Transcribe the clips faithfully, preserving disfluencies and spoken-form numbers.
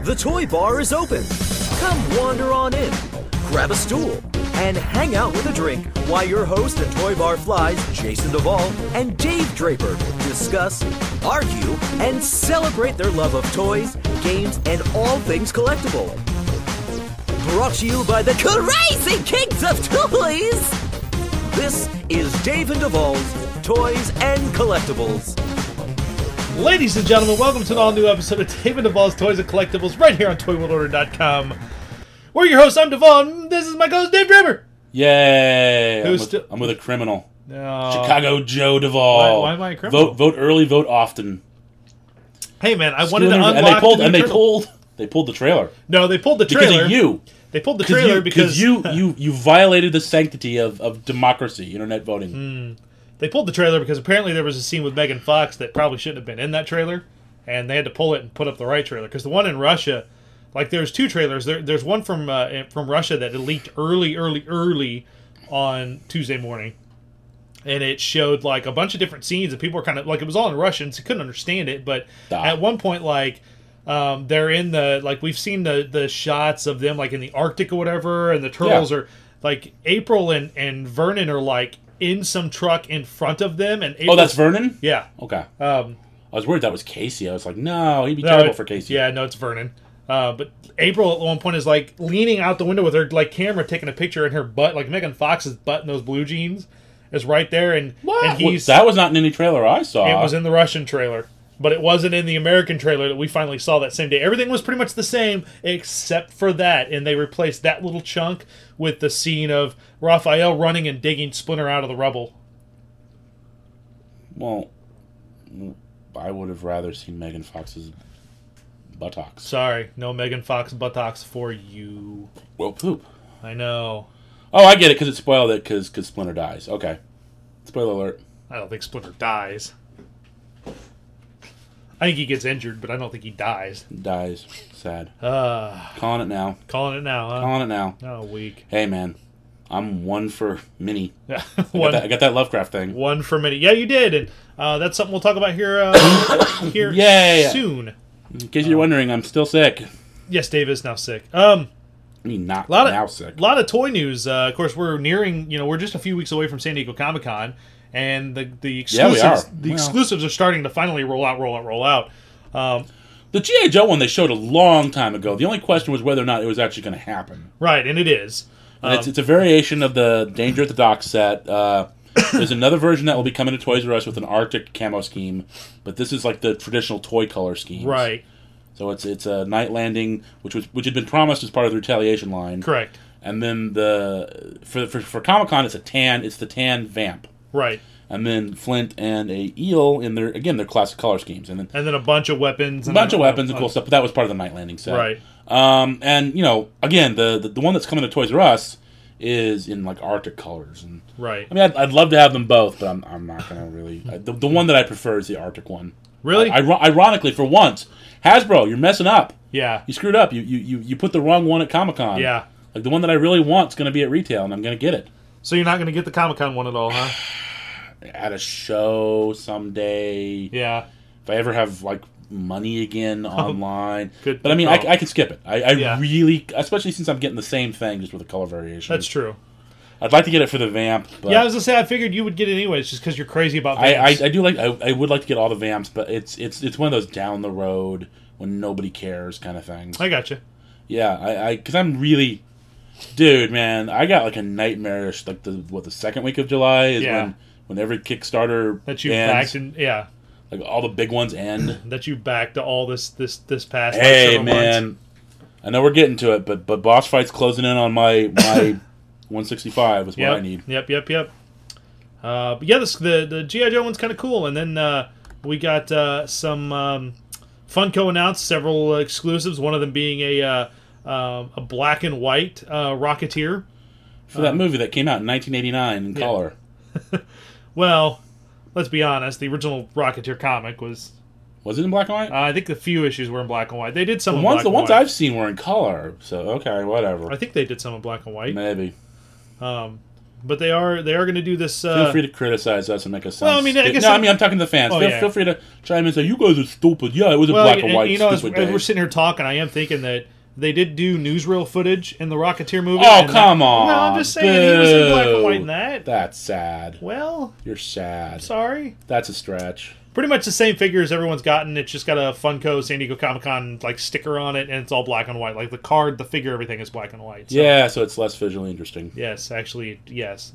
The Toy Bar is open. Come wander on in, grab a stool, and hang out with a drink while your host and Toy Bar flies, Jason Duvall and Dave Draper, discuss, argue, and celebrate their love of toys, games, and all things collectible. Brought to you by the Crazy Kings of Toys! This is Dave and Duvall's Toys and Collectibles. Ladies and gentlemen, welcome to an all-new episode of Dave and Duvall's Toys and Collectibles right here on Toy World Order dot com. We're your hosts. I'm Duvall, and this is my co-host, Dave Draper. Yay! I'm Who's with, sti- I'm with a criminal. No. Chicago Joe Duvall. Why, why am I a criminal? Vote, vote early, vote often. Hey, man, I wanted to Schooner- unlock and they pulled the new and they turtle. pulled they pulled the trailer No, they pulled the because trailer. of you. They pulled the Because trailer you, because... you you you violated the sanctity of, of democracy, internet voting. Mm. They pulled the trailer because apparently there was a scene with Megan Fox that probably shouldn't have been in that trailer, and they had to pull it and put up the right trailer. Because the one in Russia, like there's two trailers. There, there's one from uh, from Russia that leaked early, early, early on Tuesday morning, and it showed like a bunch of different scenes, and people were kind of like, it was all in Russian, so you couldn't understand it. But Ah. at one point, like um, they're in the like we've seen the the shots of them like in the Arctic or whatever, and the turtles Yeah. are like April and and Vernon are like in some truck in front of them, and April's, Oh, that's Vernon? yeah. Okay. Um, I was worried that was Casey. I was like, no, he'd be no, terrible it- for Casey. Yeah, no, it's Vernon. Uh, but April at one point is like leaning out the window with her like camera taking a picture, and her butt, like Megan Fox's butt in those blue jeans, is right there, and What? and he's Well, that was not in any trailer I saw. it was in the Russian trailer, but it wasn't in the American trailer that we finally saw that same day. Everything was pretty much the same except for that, and they replaced that little chunk with the scene of Raphael running and digging Splinter out of the rubble. Well, I would have rather seen Megan Fox's buttocks. Sorry, no Megan Fox buttocks for you. Well, poop. I know. Oh, I get it, because it spoiled it, because Splinter dies. Okay. Spoiler alert. I don't think Splinter dies. I think he gets injured, but I don't think he dies. Dies. Sad. Uh, Calling it now. calling it now, huh? Calling it now. Oh, weak. Hey, man. I'm one for Minnie. Yeah, I got, one, that, I got that Lovecraft thing. one for many. Yeah, you did, and uh, that's something we'll talk about here uh, here Yay. soon. In case you're wondering, I'm still sick. Yes, Dave is now sick. Um, I mean, not a lot of now sick. lot of toy news. Uh, of course, we're nearing. You know, we're just a few weeks away from San Diego Comic Con, and the the Yeah, we exclusives are. the Well. exclusives are starting to finally roll out, roll out, roll out. Um, The G I. Joe one they showed a long time ago. The only question was whether or not it was actually going to happen. right, and it is. And it's, it's a variation of the Danger at the Dock set. Uh, there's another version that will be coming to Toys R Us with an Arctic camo scheme, but this is like the traditional toy color scheme. Right, So it's it's a Night Landing, which was which had been promised as part of the Retaliation line. correct. And then the for for, for Comic Con, it's a tan. It's the tan Vamp. Right. And then Flint and a Eel in their again their classic color schemes, and then And then a bunch of weapons. a And bunch then- of weapons and cool stuff. But that was part of the Night Landing set, Right. Um, and you know, again, the, the the one that's coming to Toys R Us is in like Arctic colors, and Right. I mean, I'd, I'd love to have them both, but I'm I'm not gonna really. I, the the one that I prefer is the Arctic one. Really? I, I, ironically, for once, Hasbro, you're messing up. Yeah. You screwed up. You you you, you put the wrong one at Comic Con. Yeah. Like the one that I really want is going to be at retail, and I'm going to get it So you're not going to get the Comic-Con one at all, huh? at a show someday. Yeah. If I ever have like money again online. Good- but I mean, good I, call. I can skip it. I, I Yeah. really, especially since I'm getting the same thing just with a color variation. That's true. I'd like to get it for the Vamp. But Yeah, I was going to say, I figured you would get it anyways, just because you're crazy about I, I, Vamps. I do like. I, I would like to get all the Vamps, but it's it's it's one of those down the road when nobody cares kind of things. I got you. Yeah, I, I, because I'm really, dude, man, I got like a nightmarish, like the what the second week of July is Yeah. when when every Kickstarter That you ends, backed, and yeah, like all the big ones end. that you backed all this this this past. like, Hey, several man, months. I know we're getting to it, but but Boss Fight's closing in on my my one sixty-five is what Yep. I need. Yep. Yep. Yep. Uh, but yeah, this, the the G I. Joe one's kind of cool, and then uh, we got uh, some um, Funko announced several uh, exclusives. One of them being a uh, uh, a black and white uh, Rocketeer. For that movie that came out in nineteen eighty-nine in yeah. color. Well, let's be honest. The original Rocketeer comic was. Was it in black and white? Uh, I think the few issues were in black and white. They did some the in ones black the and ones white. I've seen were in color. So okay, whatever. I think they did some in black and white. Maybe. Um, but they are they are going to do this. Uh, Feel free to criticize us and make us sound Well, I mean, I stu- guess No, I'm- I mean, I'm talking to the fans. Oh, feel, yeah. feel free to chime in and say, you guys are stupid. Yeah, it was a well, black and and, white you know, as, stupid as day. we're sitting here talking, I am thinking that they did do newsreel footage in the Rocketeer movie. Oh, and come that- on. No, I'm just saying he was in black and Boo. white in that. That's sad. Well, You're sad. sorry. That's a stretch. Pretty much the same figures everyone's gotten. It's just got a Funko San Diego Comic Con like sticker on it, and it's all black and white. Like the card, the figure, everything is black and white. So, Yeah, so it's less visually interesting. yes, actually, yes.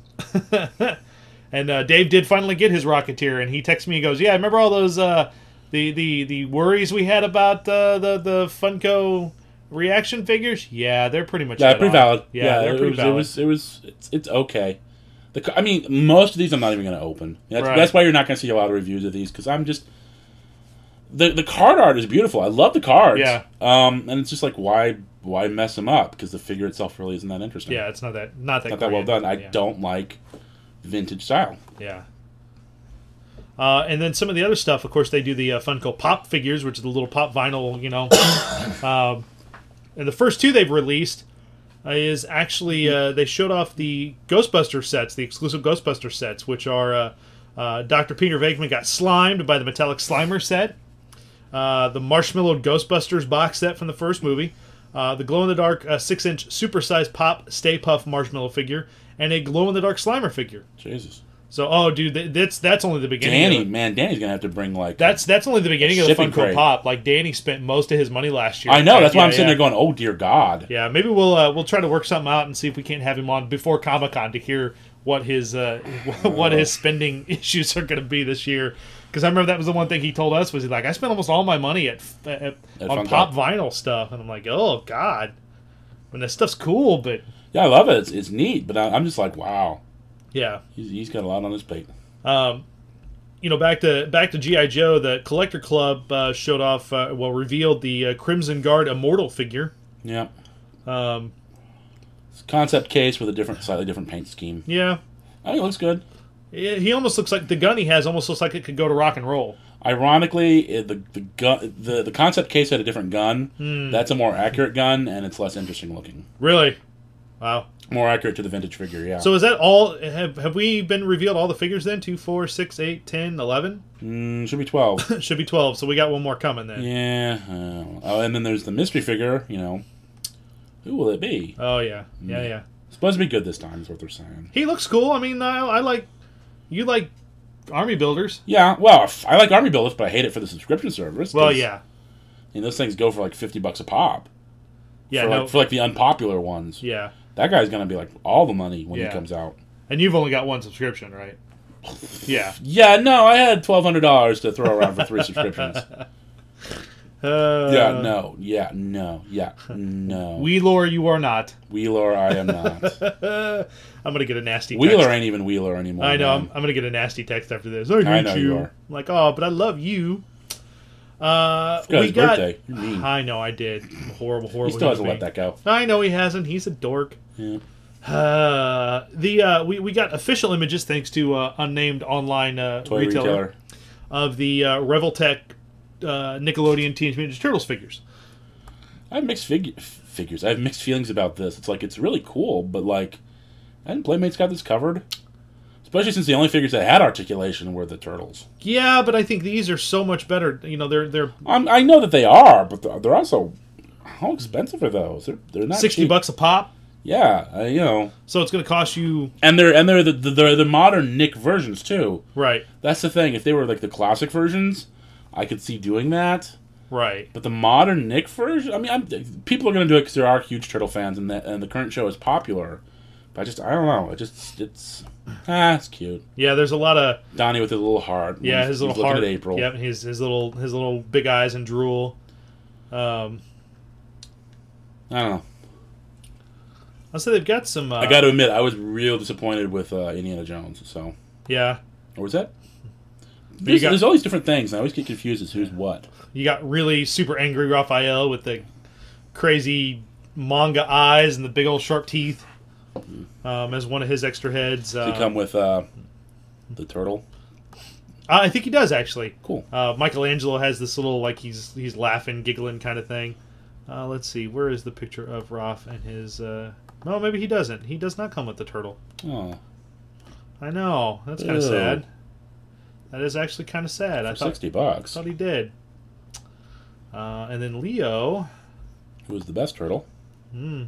And uh, Dave did finally get his Rocketeer, and he texts me and goes, "Yeah, remember all those uh, the the the worries we had about uh, the the Funko reaction figures? Yeah, they're pretty much Yeah, dead pretty on. valid. Yeah, Yeah, they're it pretty was, valid. It was, it was, it's, it's okay. The, co- I mean, most of these I'm not even going to open. That's, Right. that's why you're not going to see a lot of reviews of these, because I'm just... The the card art is beautiful. I love the cards. Yeah. Um, and it's just like, why why mess them up? Because the figure itself really isn't that interesting. Yeah, it's not that not that Not that well grand. done. I Yeah. don't like vintage style. Yeah. Uh, and then some of the other stuff, of course, they do the uh, Funko Pop figures, which is the little pop vinyl, you know. um, and the first two they've released uh, is actually, uh, they showed off the Ghostbuster sets, the exclusive Ghostbuster sets, which are uh, uh, Doctor Peter Venkman got slimed by the Metallic Slimer set, uh, the Marshmallow Ghostbusters box set from the first movie, uh, the glow-in-the-dark uh, six inch supersized pop Stay Puft Marshmallow figure, and a glow-in-the-dark Slimer figure. Jesus. So, oh, dude, th- that's that's only the beginning. Danny, of it. man, Danny's going to have to bring, like... That's that's only the beginning of the shipping Funko crate. Pop. Like Danny spent most of his money last year. I know, that's why Yeah, I'm sitting yeah. there going, oh, dear God. Yeah, maybe we'll uh, we'll try to work something out and see if we can't have him on before Comic-Con to hear what his uh, what his spending issues are going to be this year. Because I remember that was the one thing he told us was he's like, I spent almost all my money at, at, At on Funko. pop vinyl stuff, and I'm like, oh God, when this stuff's cool, but Yeah, I love it. It's, it's neat, but I, I'm just like, wow. yeah. He's, he's got a lot on his plate. Um, you know, back to back to G I. Joe, the Collector Club uh, showed off, uh, well, revealed the uh, Crimson Guard Immortal figure. Yeah. Um, It's a concept case with a different, slightly different paint scheme. yeah, I think it looks good. he he almost looks like the gun he has almost looks like it could go to rock and roll. Ironically, it, the the gun the, the concept case had a different gun. Hmm. That's a more accurate gun, and it's less interesting looking. Really? Wow. More accurate to the vintage figure, yeah. So is that all? Have have we been revealed all the figures then? Two, four, six, eight, ten, eleven? mm, should be twelve. Should be twelve. So we got one more coming then. Yeah. Uh, oh, and then there's the mystery figure. You know, who will it be? Oh yeah, yeah, yeah. It's supposed to be good this time. Is what they're saying. He looks cool. I mean, I, I like you like army builders. Yeah. Well, f- I like Army Builders, but I hate it for the subscription service. Well, 'cause, yeah, You know, those things go for like fifty bucks a pop. yeah, for, no, like, for like the unpopular ones. yeah. That guy's gonna be like all the money when Yeah. he comes out. And you've only got one subscription, right? Yeah. Yeah, no, I had twelve hundred dollars to throw around for three subscriptions. Uh, Yeah, no, yeah, no, yeah, no. Wheeler, you are not. Wheeler, I am not. I'm gonna get a nasty. Wheeler text. ain't even Wheeler anymore. I know. I'm, man. I'm gonna get a nasty text after this. I hate I know you. you are. I'm like, oh, but I love you. Uh, Got we his got. birthday. You're mean. I know. I did. I'm a horrible, horrible. He still hasn't human let that go. being. I know he hasn't. He's a dork. Yeah. Uh, the uh, we we got official images thanks to uh, unnamed online uh, Toy retailer, retailer. of the uh, Reveltech uh, Nickelodeon Teenage Mutant Ninja Turtles figures. I have mixed fig- figures. I have mixed feelings about this. It's like it's really cool, but like, hadn't Playmates got this covered? Especially since the only figures that had articulation were the turtles. Yeah, but I think these are so much better. You know, they're they're I'm, I know that they are, but they're, they're also how expensive are those? They're they're not sixty cheap. bucks a pop. Yeah, uh, you know, So it's going to cost you and they're and they're the, the they're the modern Nick versions too. right, That's the thing. If they were like the classic versions, I could see doing that. right. But the modern Nick version, I mean, I'm, people are going to do it because there are huge turtle fans, and the and the current show is popular. But I just I don't know. It just it's ah, it's cute. Yeah, there's a lot of Donnie with his little heart. when yeah, he's- his little he's looking heart. at April. Yep, his his little his little big eyes and drool. Um, I don't know. I'll say they've got some. Uh, I got to admit, I was real disappointed with uh, Indiana Jones. So, yeah, or was that? you There's, got- there's all these different things, and I always get confused as who's what. you got really super angry Raphael with the crazy manga eyes and the big old sharp teeth. Um, as one of his extra heads. Does Um, he come with uh, the turtle? I think he does actually. Cool. Uh, Michelangelo has this little like he's he's laughing, giggling kind of thing. Uh, let's see, where is the picture of Raph and his? Uh... No, maybe he doesn't. He does not come with the turtle. Oh, I know. That's kind of Ew. sad. That is actually kind of sad. I For thought, sixty bucks. thought he did. Uh, and then Leo. Who was the best turtle? Hmm.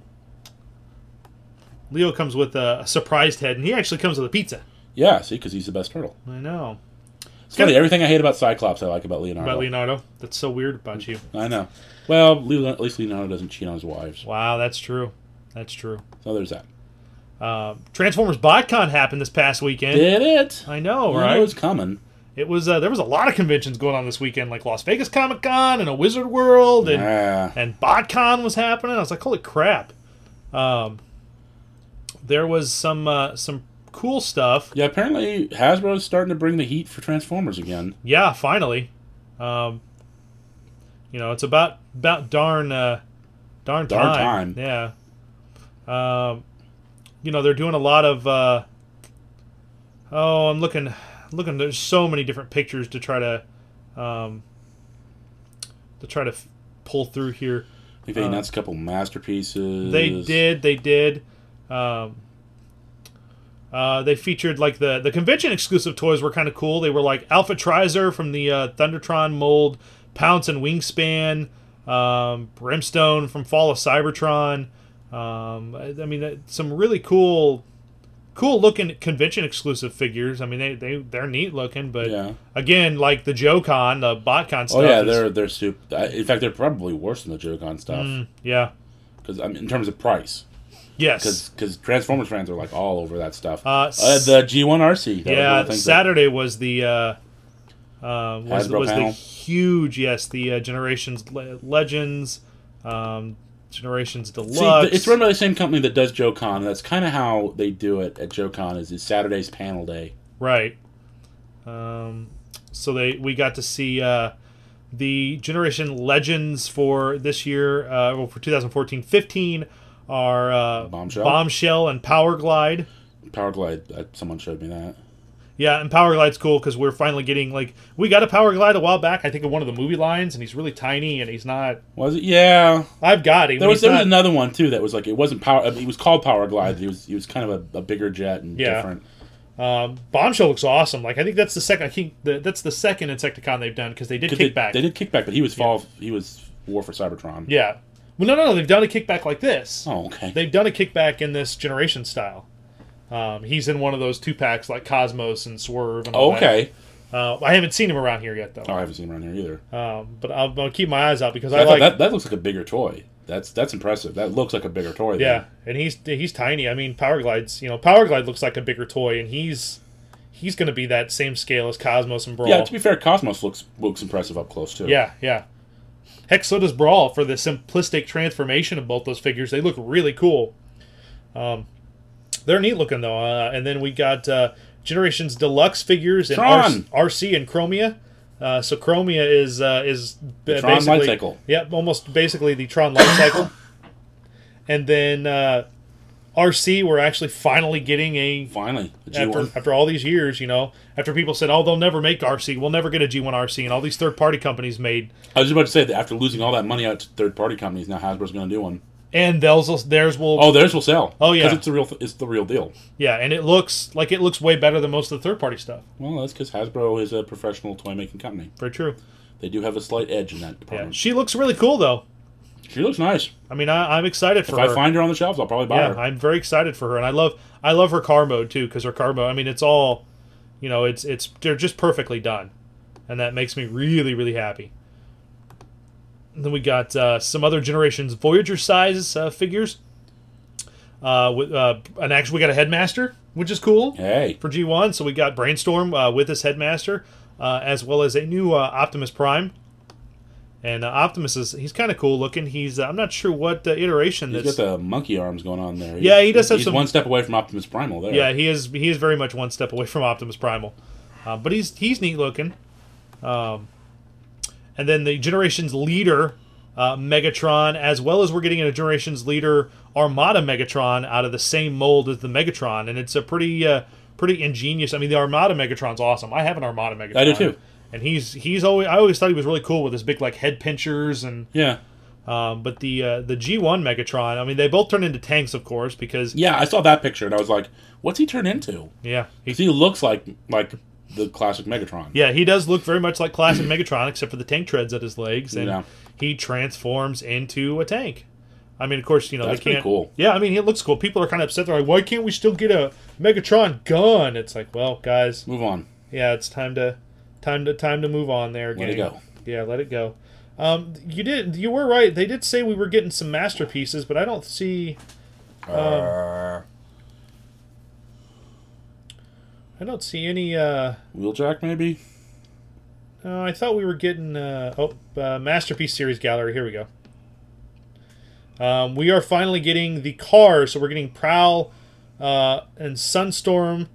Leo comes with a, a surprised head, and he actually comes with a pizza. Yeah, see, because he's the best turtle. I know. It's funny. Everything I hate about Cyclops, I like about Leonardo. About Leonardo. That's so weird about you. I know. Well, Leo- at least Leonardo doesn't cheat on his wives. Wow, that's true. That's true. So there's that. Uh, Transformers BotCon happened this past weekend. Did it? I know, I right? know it's coming. It was. Uh, there was a lot of conventions going on this weekend, like Las Vegas Comic Con and a Wizard World, and Ah. and BotCon was happening. I was like, holy crap! Um, there was some uh, some cool stuff. Yeah, apparently Hasbro's starting to bring the heat for Transformers again. Yeah, finally. Um, you know, it's about about darn uh, darn time. Darn time. Yeah. Um, you know, they're doing a lot of. Uh, oh, I'm looking. Looking, there's so many different pictures to try to, um, to try to f- pull through here. I think they Uh, announced a couple masterpieces. They did, they did. Um, uh, they featured like the the convention exclusive toys were kind of cool. They were like Alpha Trizer from the uh, Thundertron mold, Pounce and Wingspan, um, Brimstone from Fall of Cybertron. Um, I, I mean, uh, some really cool. Cool looking convention exclusive figures. I mean, they they they're neat looking, but Yeah. again, like the JoeCon, the BotCon stuff. Oh yeah, is- they're they're super. In fact, they're probably worse than the Joe-Con stuff. Mm, yeah. Because I mean, in terms of price, Yes. because Transformers fans are like all over that stuff. Uh, Uh, the G one R C. that was one Yeah, of the things that- Saturday was the uh, uh, was, Hasbro was the panel. huge yes the uh, Generations Le- Legends, um, Generations See, Deluxe. th- it's run by the same company that does Joe-Con. And that's kind of how they do it at Joe-Con. Is, is Saturday's panel day. right. Um, so they we got to see uh, the Generation Legends for this year. Uh, well, for twenty fourteen fifteen are uh, Bombshell? Bombshell and Power Glide. Power Glide. Uh, someone showed me that. Yeah, and Power Glide's cool because we're finally getting, like, we got a Power Glide a while back, I think, in one of the movie lines, and he's really tiny, and he's not... Was it? Yeah. I've got him. There was he's there was not- another one too that was like it wasn't power. I mean, he was called Power Glide. He was he was kind of a, a bigger jet and Yeah. different. Um, Bombshell looks awesome. Like, I think that's the second, I think the, that's the second Insecticon they've done, because they did 'Cause they, Kickback. they did Kickback, but he was fall. He was War for Cybertron. Yeah. Well, no, no, no, they've done a Kickback like this. Oh, okay. They've done a Kickback in this Generation style. Um, he's in one of those two-packs like Cosmos and Swerve and all Oh, okay. that. Uh, I haven't seen him around here yet, though. Oh, I haven't seen him around here either. Um, but I'll, I'll keep my eyes out, because I, I, thought like... that that looks like a bigger toy. That's that's impressive. That looks like a bigger toy. Yeah, Than, and he's he's tiny. I mean, Power Glide's, you know, Power Glide looks like a bigger toy, and he's he's going to be that same scale as Cosmos and Brawl. yeah. To be fair, Cosmos looks looks impressive up close too. yeah, yeah. Heck, so does Brawl for the simplistic transformation of both those figures. They look really cool. Um, they're neat looking though. Uh, and then we got uh, Generations Deluxe figures in Tron! R C and Chromia. Uh, so Chromia is uh, is The ba- Tron basically light cycle. Yep, almost basically the Tron light cycle. And then uh, R C, we're actually finally getting a Finally, the G after one. after all these years, you know, after people said, "Oh, they'll never make R C. We'll never get a G one R C," and all these third party companies made, I was just about to say that after losing all that money out to third party companies, now Hasbro's going to do one. and theirs theirs will, Oh, theirs will sell. Oh, yeah. because it's the real it's the real deal. yeah, and it looks like it looks way better than most of the third party stuff. Well, that's because Hasbro is a professional toy making company. Very true. They do have a slight edge in that Yeah, department. she looks really cool though. She looks nice. I mean, I, I'm excited for If her. I find her on the shelves, I'll probably buy yeah, her. I'm very excited for her, and I love I love her car mode too, because her car mode. I mean, it's all, you know, it's it's they're just perfectly done, and that makes me really really happy. And then we got uh, some other Generations Voyager size uh, figures. Uh, with uh, and actually we got a headmaster, which is cool Hey, for G one. So we got Brainstorm uh, with this headmaster, uh, as well as a new uh, Optimus Prime. And uh, Optimus is he's kind of cool looking. He's uh, I'm not sure what uh, iteration he's that's. got the monkey arms going on there. Yeah, he does have he's some- one step away from Optimus Primal there. Yeah, he is. He is very much one step away from Optimus Primal, uh, but he's he's neat looking. Um, and then the Generations Leader uh, Megatron, as well as we're getting a Generations Leader Armada Megatron out of the same mold as the Megatron, and it's a pretty uh, pretty ingenious. I mean, the Armada Megatron's awesome. I have an Armada Megatron. I do too. And he's he's always I always thought he was really cool with his big like head pinchers and Yeah. Um, but the uh, the G one Megatron, I mean, they both turn into tanks, of course, because Yeah, I saw that picture and I was like, what's he turn into? yeah, 'Cause he, he looks like like the classic Megatron. yeah, he does look very much like classic Megatron, except for the tank treads at his legs, and Yeah. he transforms into a tank. I mean, of course, you know That's they pretty can't. cool. Yeah, I mean, it looks cool. People are kind of upset. They're like, "Why can't we still get a Megatron gun?" It's like, well, guys, Move on. yeah, it's time to time to time to move on there. Let it gang. go. Yeah, let it go. Um, you did. You were right. They did say we were getting some masterpieces, but I don't see. Um, Uh, I don't see any. Uh, Wheeljack, maybe? no, I thought we were getting. Uh, oh, uh, masterpiece series gallery. Here we go. Um, we are finally getting the cars. So we're getting Prowl uh, and Sunstorm.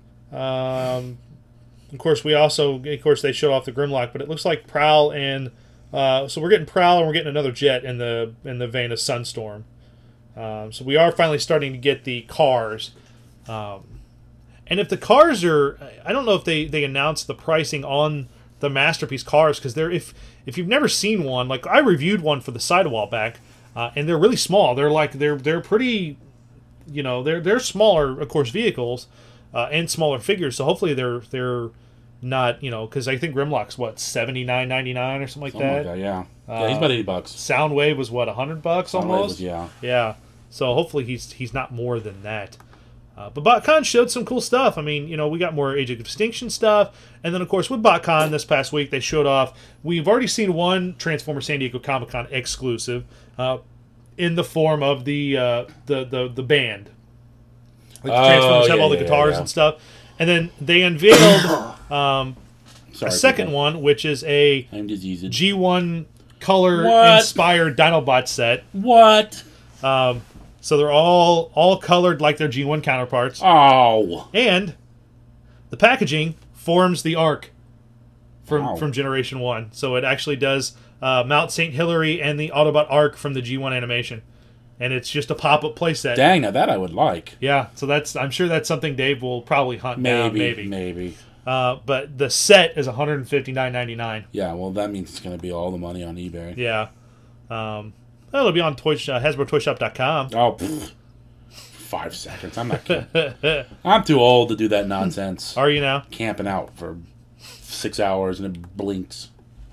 Um, of course, we also, of course, they showed off the Grimlock, but it looks like Prowl and uh, so we're getting Prowl and we're getting another jet in the in the vein of Sunstorm. Um, so we are finally starting to get the cars. Um, and if the cars are, I don't know if they, they announced the pricing on the Masterpiece cars, because they're if if you've never seen one, like I reviewed one for the Sidewall back, uh, and they're really small. They're like they're they're pretty, you know, they're they're smaller, of course, vehicles uh, and smaller figures. So hopefully they're they're not, you know, because I think Grimlock's what seventy-nine ninety-nine or something like Something that. like that, yeah. Yeah, he's about eighty bucks. Soundwave was what, a hundred bucks Soundwave almost. was- yeah. Yeah. So hopefully he's he's not more than that. Uh, but BotCon showed some cool stuff. I mean, you know, we got more Age of Extinction stuff, and then of course with BotCon this past week they showed off. We've already seen one Transformer San Diego Comic Con exclusive, uh, in the form of the uh, the the the band. Like the Oh, Transformers have yeah, all the yeah, guitars yeah. and stuff, and then they unveiled um, Sorry, a second people. one, which is a I'm diseased. G one color What? inspired Dinobot set. What? Um, so they're all all colored like their G one counterparts, Oh. and the packaging forms the Ark from Wow. from Generation One. So it actually does uh, Mount Saint Hilary and the Autobot Ark from the G one animation, and it's just a pop up playset. Dang, now that I would like. Yeah, so that's I'm sure that's something Dave will probably hunt down. Maybe. Maybe, Maybe. Uh, but the set is one hundred fifty-nine ninety-nine. Yeah, well, that means it's going to be all the money on eBay. Yeah. Um, well, it'll be on Toy, uh, Hasbro Toy Shop dot com. Oh, pfft. Five seconds. I'm not kidding. I'm too old to do that nonsense. Are you now? Camping out for six hours and it blinks.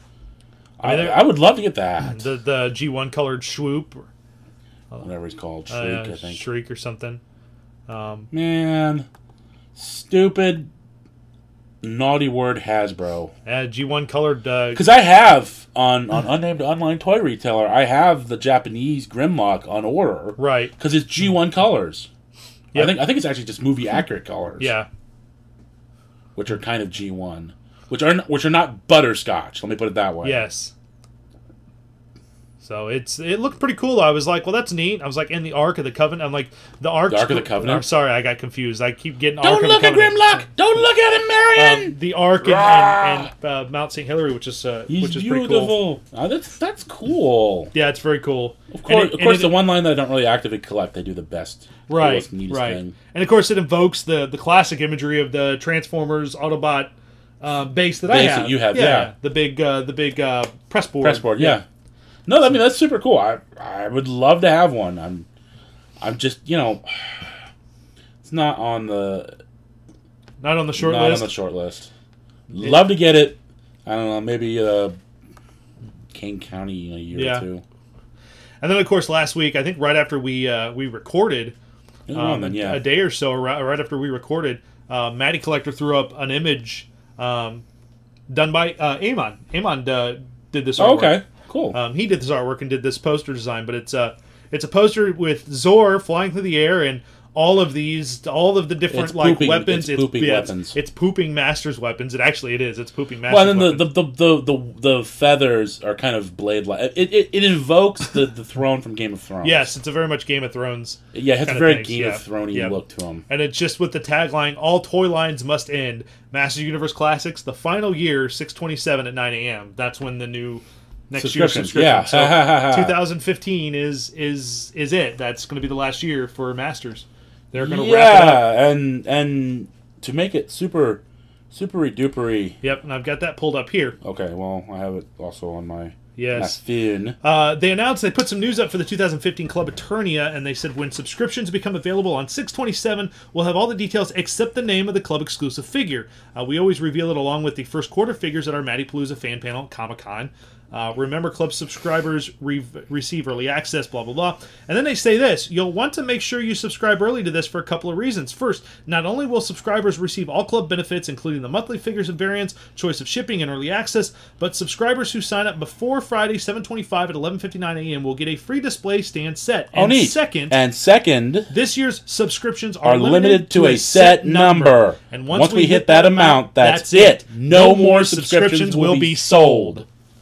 I I, mean, there- I would love to get that. The the G one colored Swoop, or, Whatever he's called. uh, Shriek, I think. Shriek or something. Um, Man. Stupid. Naughty word Hasbro. uh, G one colored. Uh, Because I have, on, on Unnamed Online Toy Retailer, I have the Japanese Grimlock on order. right. Because it's G one colors. Yep. I think I think it's actually just movie accurate colors. Yeah. Which are kind of G one. Which are which are not butterscotch. Let me put it that way. Yes. So it's it looked pretty cool. I was like, well, that's neat. I was like, in the Ark of the Covenant. I'm like, the Ark. The Ark of the Covenant? or, sorry, I got confused. I keep getting. Don't Ark of look the at Covenant. Grimlock! Don't look at him, Marion! Um, the Ark and, and, and uh, Mount Saint Hilary, which is uh, He's which is pretty cool. beautiful. Oh, that's that's cool. Yeah, it's very cool. Of course, And it- of course and the it- one line that I don't really actively collect, they do the best. Right, coolest, neatest right, thing. and of course it invokes the the classic imagery of the Transformers Autobot uh, base that I Base have. that you have, yeah. the big uh, the big uh, press board. Press board, yeah. No, I mean that's super cool. I I would love to have one. I'm I'm just you know, it's not on the Not on the short not list. on the short list. Love to get it. I don't know, maybe uh, Kane County in a year Yeah. or two. And then of course last week, I think right after we uh, we recorded, Oh, um, then, yeah. a day or so, right, right after we recorded, uh, Matty Collector threw up an image um, done by uh, Amon. Amon uh, did this artwork. Oh, okay, cool. Um, he did this artwork and did this poster design, but it's a it's a poster with Zor flying through the air and all of these, all of the different It's like pooping- weapons. it's pooping yeah, weapons. It's, it's pooping Masters weapons. It actually it is. It's pooping Masters. Well, and then the, weapons. the, the, the, the, the feathers are kind of blade-like. It, it, it invokes the, the throne from Game of Thrones. Yes, it's a very much Game of Thrones. Yeah, it has a kind of very things, Game yeah. of Thrones-y Yeah. look to them. And it's just with the tagline, all toy lines must end. Masters Universe Classics, the final year, six twenty-seven at nine a.m. That's when the new next year's Subscriptions, subscription. yeah. So twenty fifteen is is is it. That's going to be the last year for Masters. They're going to Yeah, wrap it up. and and to make it super, super dupery. Yep, and I've got that pulled up here. Okay, well, I have it also on my Yes. Masfin. Uh, they announced they put some news up for the two thousand fifteen Club Eternia, and they said when subscriptions become available on six twenty-seven, we'll have all the details except the name of the club exclusive figure. Uh, we always reveal it along with the first quarter figures at our Matty Palooza fan panel at Comic-Con. Uh, remember, club subscribers re- receive early access, blah, blah, blah. And then they say this, you'll want to make sure you subscribe early to this for a couple of reasons. First, not only will subscribers receive all club benefits, including the monthly figures and variants, choice of shipping, and early access, but subscribers who sign up before Friday, seven twenty-five at eleven fifty-nine a.m. will get a free display stand set. Oh, and neat. second, And second, this year's subscriptions are, are limited to a set number. And once, once we hit that amount, that's it. No more subscriptions will be sold.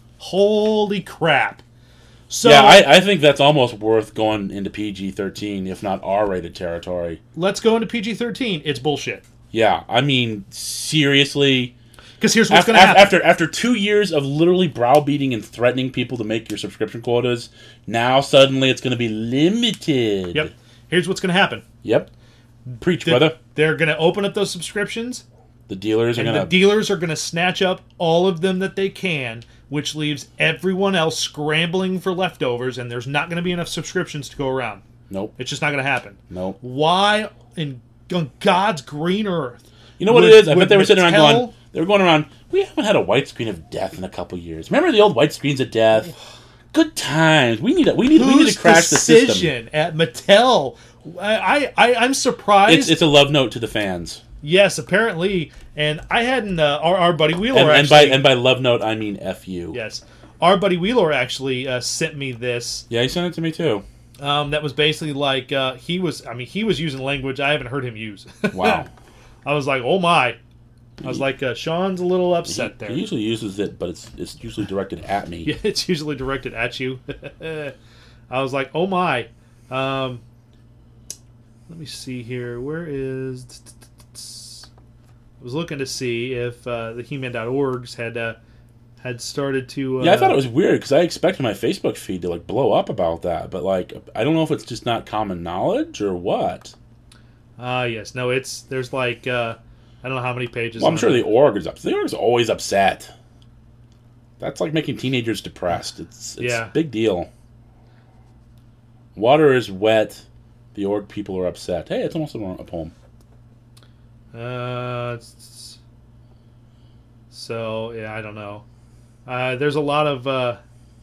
Holy crap. So yeah, I, I think that's almost worth going into P G thirteen, if not R-rated territory. Let's go into P G thirteen. It's bullshit. Yeah, I mean, seriously. Because here's what's after, going to happen. After, after two years of literally browbeating and threatening people to make your subscription quotas, now suddenly it's going to be limited. Yep. Here's what's going to happen. Yep. Preach, the, brother. They're going to open up those subscriptions. The dealers are and going to... the dealers are going to snatch up all of them that they can, which leaves everyone else scrambling for leftovers, and there's not going to be enough subscriptions to go around. Nope. It's just not going to happen. Nope. Why in on God's green earth? You know what would, it is? I bet they were sitting around Mattel, going... They were going around, we haven't had a white screen of death in a couple years. Remember the old white screens of death? Good times. We need, a, we need, we need to crash the system. Decision at Mattel? I, I, I'm surprised. It's, it's a love note to the fans. Yes, apparently, and I hadn't. Uh, our, our buddy Wheeler and, and actually, by and by love note, I mean F you. Yes, our buddy Wheeler actually uh, sent me this. Yeah, he sent it to me too. Um, that was basically like uh, he was. I mean, he was using language I haven't heard him use. Wow. I was like, oh my. I was like, uh, Sean's a little upset he, there. He usually uses it, but it's it's usually directed at me. Yeah, it's usually directed at you. I was like, oh my. Um, let me see here. Where is? I was looking to see if uh, the He Man dot orgs had uh, had started to. Uh, yeah, I thought it was weird because I expected my Facebook feed to like blow up about that, but like I don't know if it's just not common knowledge or what. Ah, uh, yes, no, it's there's like uh, I don't know how many pages. Well, I'm sure it. the org is upset. The org is always upset. That's like making teenagers depressed. It's it's yeah. a big deal. Water is wet. The org people are upset. Hey, it's almost a, a poem. Uh, so yeah, I don't know. Uh, there's a lot of. Uh...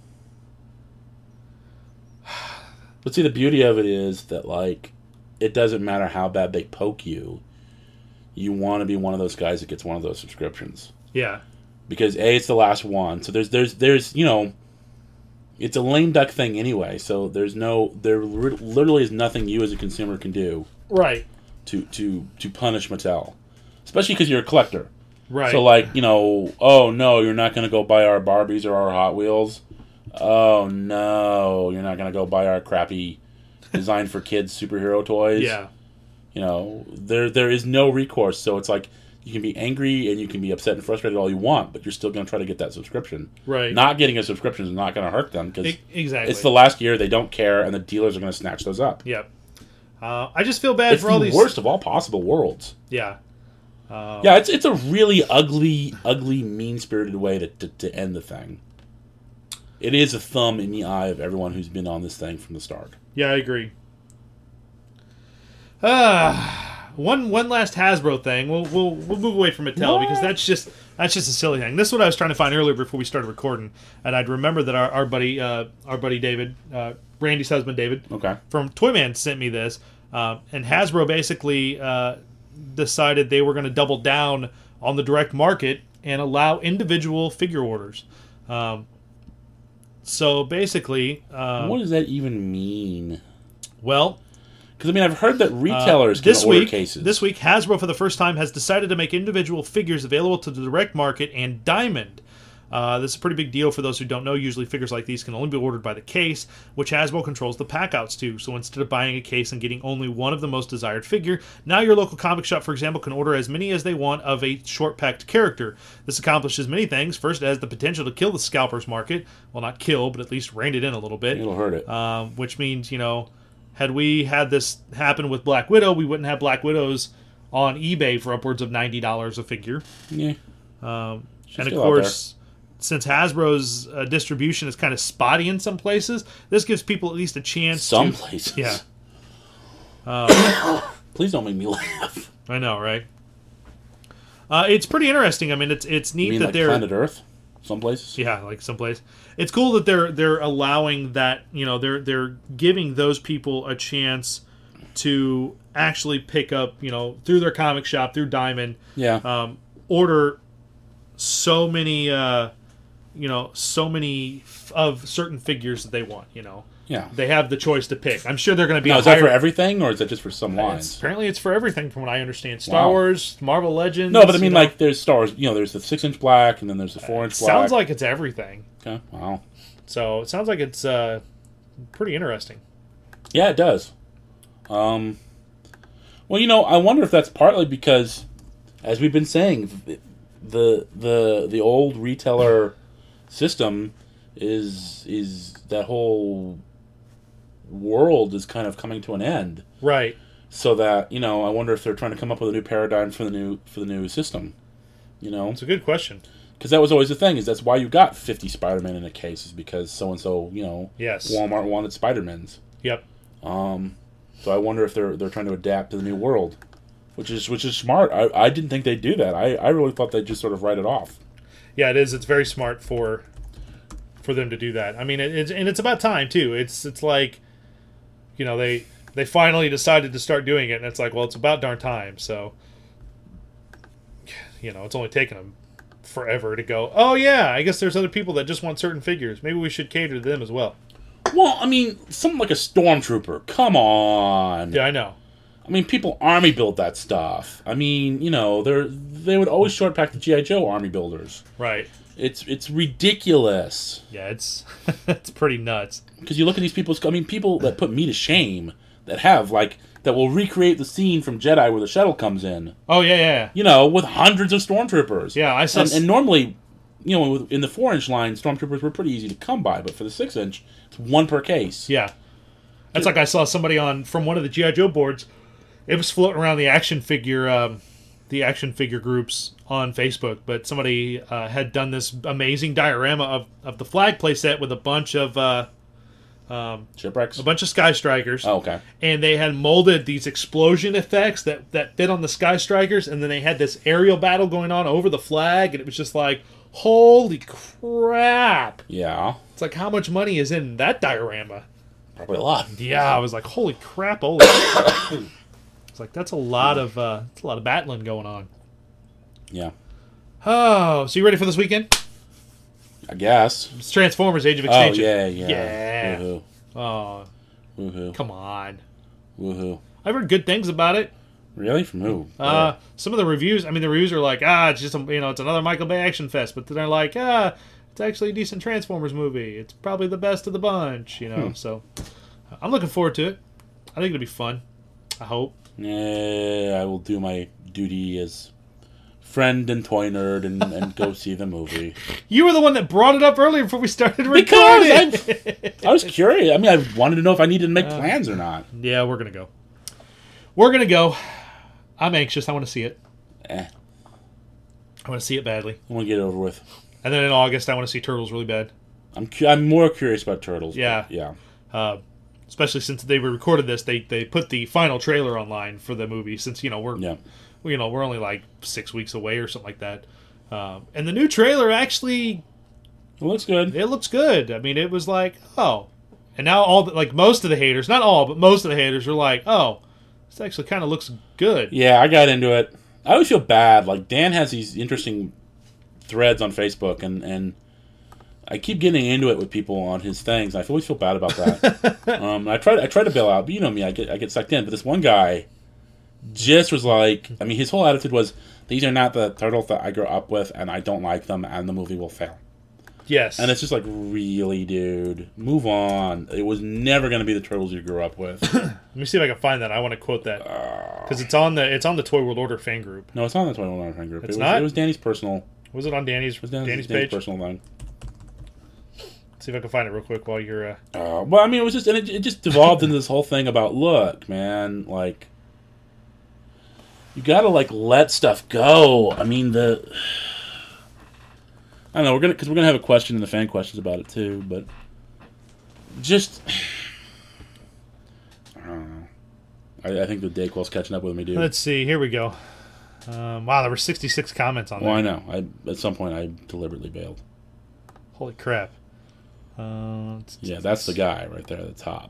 But see, the beauty of it is that like, it doesn't matter how bad they poke you. You want to be one of those guys that gets one of those subscriptions. Yeah. Because A, it's the last one, so there's there's there's you know, it's a lame duck thing anyway. So there's no there literally is nothing you as a consumer can do. Right. To, to, to punish Mattel. Especially because you're a collector. Right. So, like, you know, oh, no, you're not going to go buy our Barbies or our Hot Wheels. Oh, no, you're not going to go buy our crappy designed for kids superhero toys. Yeah. You know, there there is no recourse. So it's like, you can be angry and you can be upset and frustrated all you want, but you're still going to try to get that subscription. Right. Not getting a subscription is not going to hurt them because e- exactly. it's the last year, they don't care, and the dealers are going to snatch those up. Yep. Uh, I just feel bad it's for all the these. worst of all possible worlds. Yeah. Um, yeah, it's it's a really ugly, ugly, mean-spirited way to, to, to end the thing. It is a thumb in the eye of everyone who's been on this thing from the start. Yeah, I agree. Uh, one one last Hasbro thing. We'll we'll we'll move away from Mattel What? because that's just that's just a silly thing. This is what I was trying to find earlier before we started recording, and I'd remember that our, our buddy uh, our buddy David, uh, Randy's husband David, Okay. from Toyman sent me this, uh, and Hasbro basically uh, decided they were going to double down on the direct market and allow individual figure orders. Um, so basically, uh, what does that even mean? well. Because, I mean, I've heard that retailers Uh, can this order week, cases. This week, Hasbro, for the first time, has decided to make individual figures available to the direct market and Diamond. Uh, this is a pretty big deal for those who don't know. Usually figures like these can only be ordered by the case, which Hasbro controls the packouts to. So instead of buying a case and getting only one of the most desired figure, now your local comic shop, for example, can order as many as they want of a short-packed character. This accomplishes many things. First, it has the potential to kill the scalpers market. Well, not kill, but at least rein it in a little bit. It'll hurt it. Um, which means, you know... Had we had this happen with Black Widow, we wouldn't have Black Widows on eBay for upwards of ninety dollars a figure. Yeah. Um, and of still out course, since Hasbro's uh, distribution is kind of spotty in some places, this gives people at least a chance. Some to, places, yeah. Please don't make me laugh. I know, right? Uh, it's pretty interesting. I mean, it's it's neat You mean that like they're Planet Earth, some places. yeah, like someplace. It's cool that they're they're allowing that. You know, they're they're giving those people a chance to actually pick up. You know, through their comic shop, through Diamond. Yeah. Um, order so many. Uh, you know, so many f- of certain figures that they want. You know. Yeah. They have the choice to pick. I'm sure they're going to be. Now, a is that higher- for everything, or is that just for some It's, lines? apparently, it's for everything, from what I understand. Star Wow. Wars, Marvel Legends. No, but I mean, you know. like, there's Star Wars. You know, there's the six-inch black, and then there's the four-inch black. Sounds like it's everything. Okay. Wow. So it sounds like it's uh, pretty interesting. Yeah, it does. Um. Well, you know, I wonder if that's partly because, as we've been saying, the the the old retailer system is is that whole world is kind of coming to an end. Right. So that, you know, I wonder if they're trying to come up with a new paradigm for the new for the new system. You know, It's a good question. because that was always the thing. Is that's why you got fifty Spider-Man in a case, is because so and so, you know, Yes. Walmart wanted Spider-Mans. Yep. Um, so I wonder if they're they're trying to adapt to the new world, which is which is smart. I, I didn't think they'd do that. I, I really thought they'd just sort of write it off. Yeah, it is. It's very smart for for them to do that. I mean, it, it's and it's about time too. It's it's like, you know, they they finally decided to start doing it, and it's like, well, it's about darn time. So, you know, it's only taken them forever to go, oh yeah, I guess there's other people that just want certain figures. Maybe we should cater to them as well. Well, I mean, something like a Stormtrooper. Come on. Yeah, I know. I mean, people army build that stuff. I mean, you know, they're they would always short pack the G I. Joe army builders. Right. It's it's ridiculous. Yeah, it's it's pretty nuts. Because you look at these people's... I mean, people that put me to shame, that have, like, that will recreate the scene from Jedi where the shuttle comes in, Oh yeah, yeah, yeah. you know, with hundreds of Stormtroopers. Yeah, I saw. And, and normally, you know, with- in the four-inch line, Stormtroopers were pretty easy to come by, but for the six-inch, it's one per case. Yeah, that's like I saw somebody on from one of the G I. Joe boards. It was floating around the action figure, um, the action figure groups on Facebook. But somebody uh, had done this amazing diorama of, of the flag playset with a bunch of uh, Shipwrecks? a bunch of Sky Strikers, Oh, okay. and they had molded these explosion effects that that fit on the Sky Strikers, and then they had this aerial battle going on over the flag, and it was just like, holy crap! Yeah. It's like, how much money is in that diorama? Probably a lot. Yeah, I was like, holy crap, holy. It's like, that's a lot of uh, that's a lot of battling going on. Yeah. Oh, so you ready for this weekend? I guess. It's Transformers: Age of Oh, Extinction. yeah, yeah. Yeah. Woohoo. Oh, Woohoo. come on. Woohoo. I've heard good things about it. Really? From who? Uh, some of the reviews, I mean, the reviews are like, ah, it's just a, you know, it's another Michael Bay action fest, but then they're like, ah, it's actually a decent Transformers movie. It's probably the best of the bunch, you know. Hmm. So I'm looking forward to it. I think it'll be fun. I hope. Yeah, I will do my duty as friend and toy nerd and, and go see the movie. You were the one that brought it up earlier before we started Because recording. I was curious. I mean, I wanted to know if I needed to make Uh. plans or not. Yeah, we're gonna go. We're gonna go. I'm anxious. I want to see it. Eh, I want to see it badly. I want to get it over with. And then in August, I want to see Turtles really bad. I'm cu- I'm more curious about Turtles. but Yeah. Yeah. Uh, especially since they recorded this, they they put the final trailer online for the movie. Since you know we're Yeah. you know we're only like six weeks away or something like that. Um, and the new trailer actually It looks good. it looks good. I mean, it was like, oh, and now all the, like most of the haters, not all, but most of the haters are like, oh, this actually kind of looks good. Yeah, I got into it. I always feel bad. Like, Dan has these interesting threads on Facebook, and, and I keep getting into it with people on his things. I always feel bad about that. um, I try I try to bail out, but you know me, I get I get sucked in. But this one guy just was like, I mean, his whole attitude was, these are not the turtles that I grew up with, and I don't like them, and the movie will fail. Yes, And it's just like, really, dude, move on. It was never going to be the turtles you grew up with. let me see if I can find that. I want to quote that because it's on the it's on the Toy World Order fan group. No, it's not the twenty-one hundred group. It's it was, not? It was Danny's personal. Was it on Danny's It was Danny's, Danny's Danny's page? personal thing. See if I can find it real quick while you're. Uh... Uh, well, I mean, it was just, and it, it just devolved into this whole thing about, look, man, like, you gotta, like, let stuff go. I mean, the, I don't know. We're gonna because we're gonna have a question in the fan questions about it too, but just I don't know. I, I think the Dayquil's catching up with me, dude. Let's see. Here we go. Um, wow, there were sixty-six comments on Well, that. I know. I at some point I deliberately bailed. Holy crap. Uh, Yeah, that's the guy right there at the top.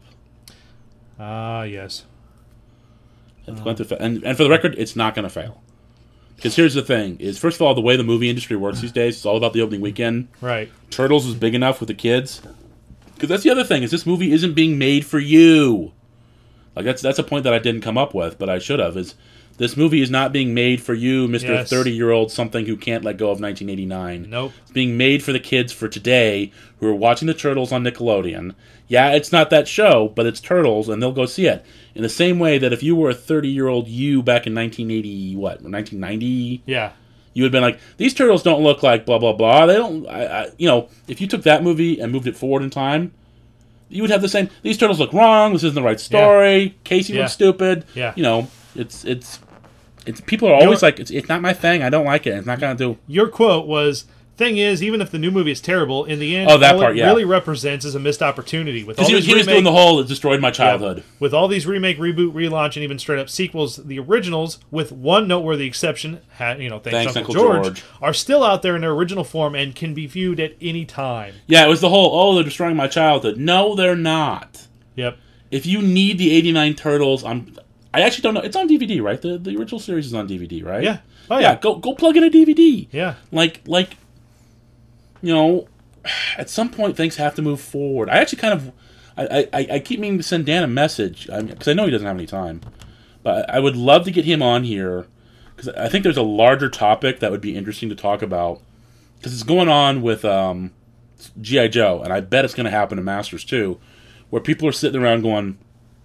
Ah, uh, yes. It's going to fa- and, and for the record, it's not going to fail. Because here's the thing: is first of all, the way the movie industry works these days, it's all about the opening weekend. Right. Turtles is big enough with the kids. Because that's the other thing: is this movie isn't being made for you. Like that's that's a point that I didn't come up with, but I should have. Is this movie is not being made for you, Mister thirty-year-old something who can't let go of nineteen eighty-nine. Nope. It's being made for the kids for today who are watching the Turtles on Nickelodeon. Yeah, it's not that show, but it's Turtles, and they'll go see it. In the same way that if you were a thirty-year-old you back in nineteen eighty, what, nineteen ninety? Yeah. You would have been like, these Turtles don't look like blah, blah, blah. They don't, I, I, you know, if you took that movie and moved it forward in time, you would have the same, these Turtles look wrong, this isn't the right story, yeah. Casey yeah. looks stupid. Yeah. You know, it's, it's, it's, people are always Your, like, it's, it's not my thing, I don't like it, it's not going to do. Your quote was, thing is, even if the new movie is terrible, in the end, oh, that all part, it yeah. really represents is a missed opportunity. With all he, was, he was doing the whole, it destroyed my childhood. Yeah, with all these remake, reboot, relaunch, and even straight-up sequels, the originals, with one noteworthy exception, you know, thanks, thanks Uncle, Uncle George, George, are still out there in their original form and can be viewed at any time. Yeah, it was the whole, oh, they're destroying my childhood. No, they're not. Yep. If you need the eighty-nine Turtles, I'm... I actually don't know. It's on D V D, right? The the original series is on D V D, right? Yeah. Oh, yeah. yeah. Go go plug in a D V D. Yeah. Like like, you know, at some point things have to move forward. I actually kind of, I I, I keep meaning to send Dan a message because I, I know he doesn't have any time, but I would love to get him on here because I think there's a larger topic that would be interesting to talk about because it's going on with um, G I. Joe, and I bet it's going to happen in Masters too, where people are sitting around going,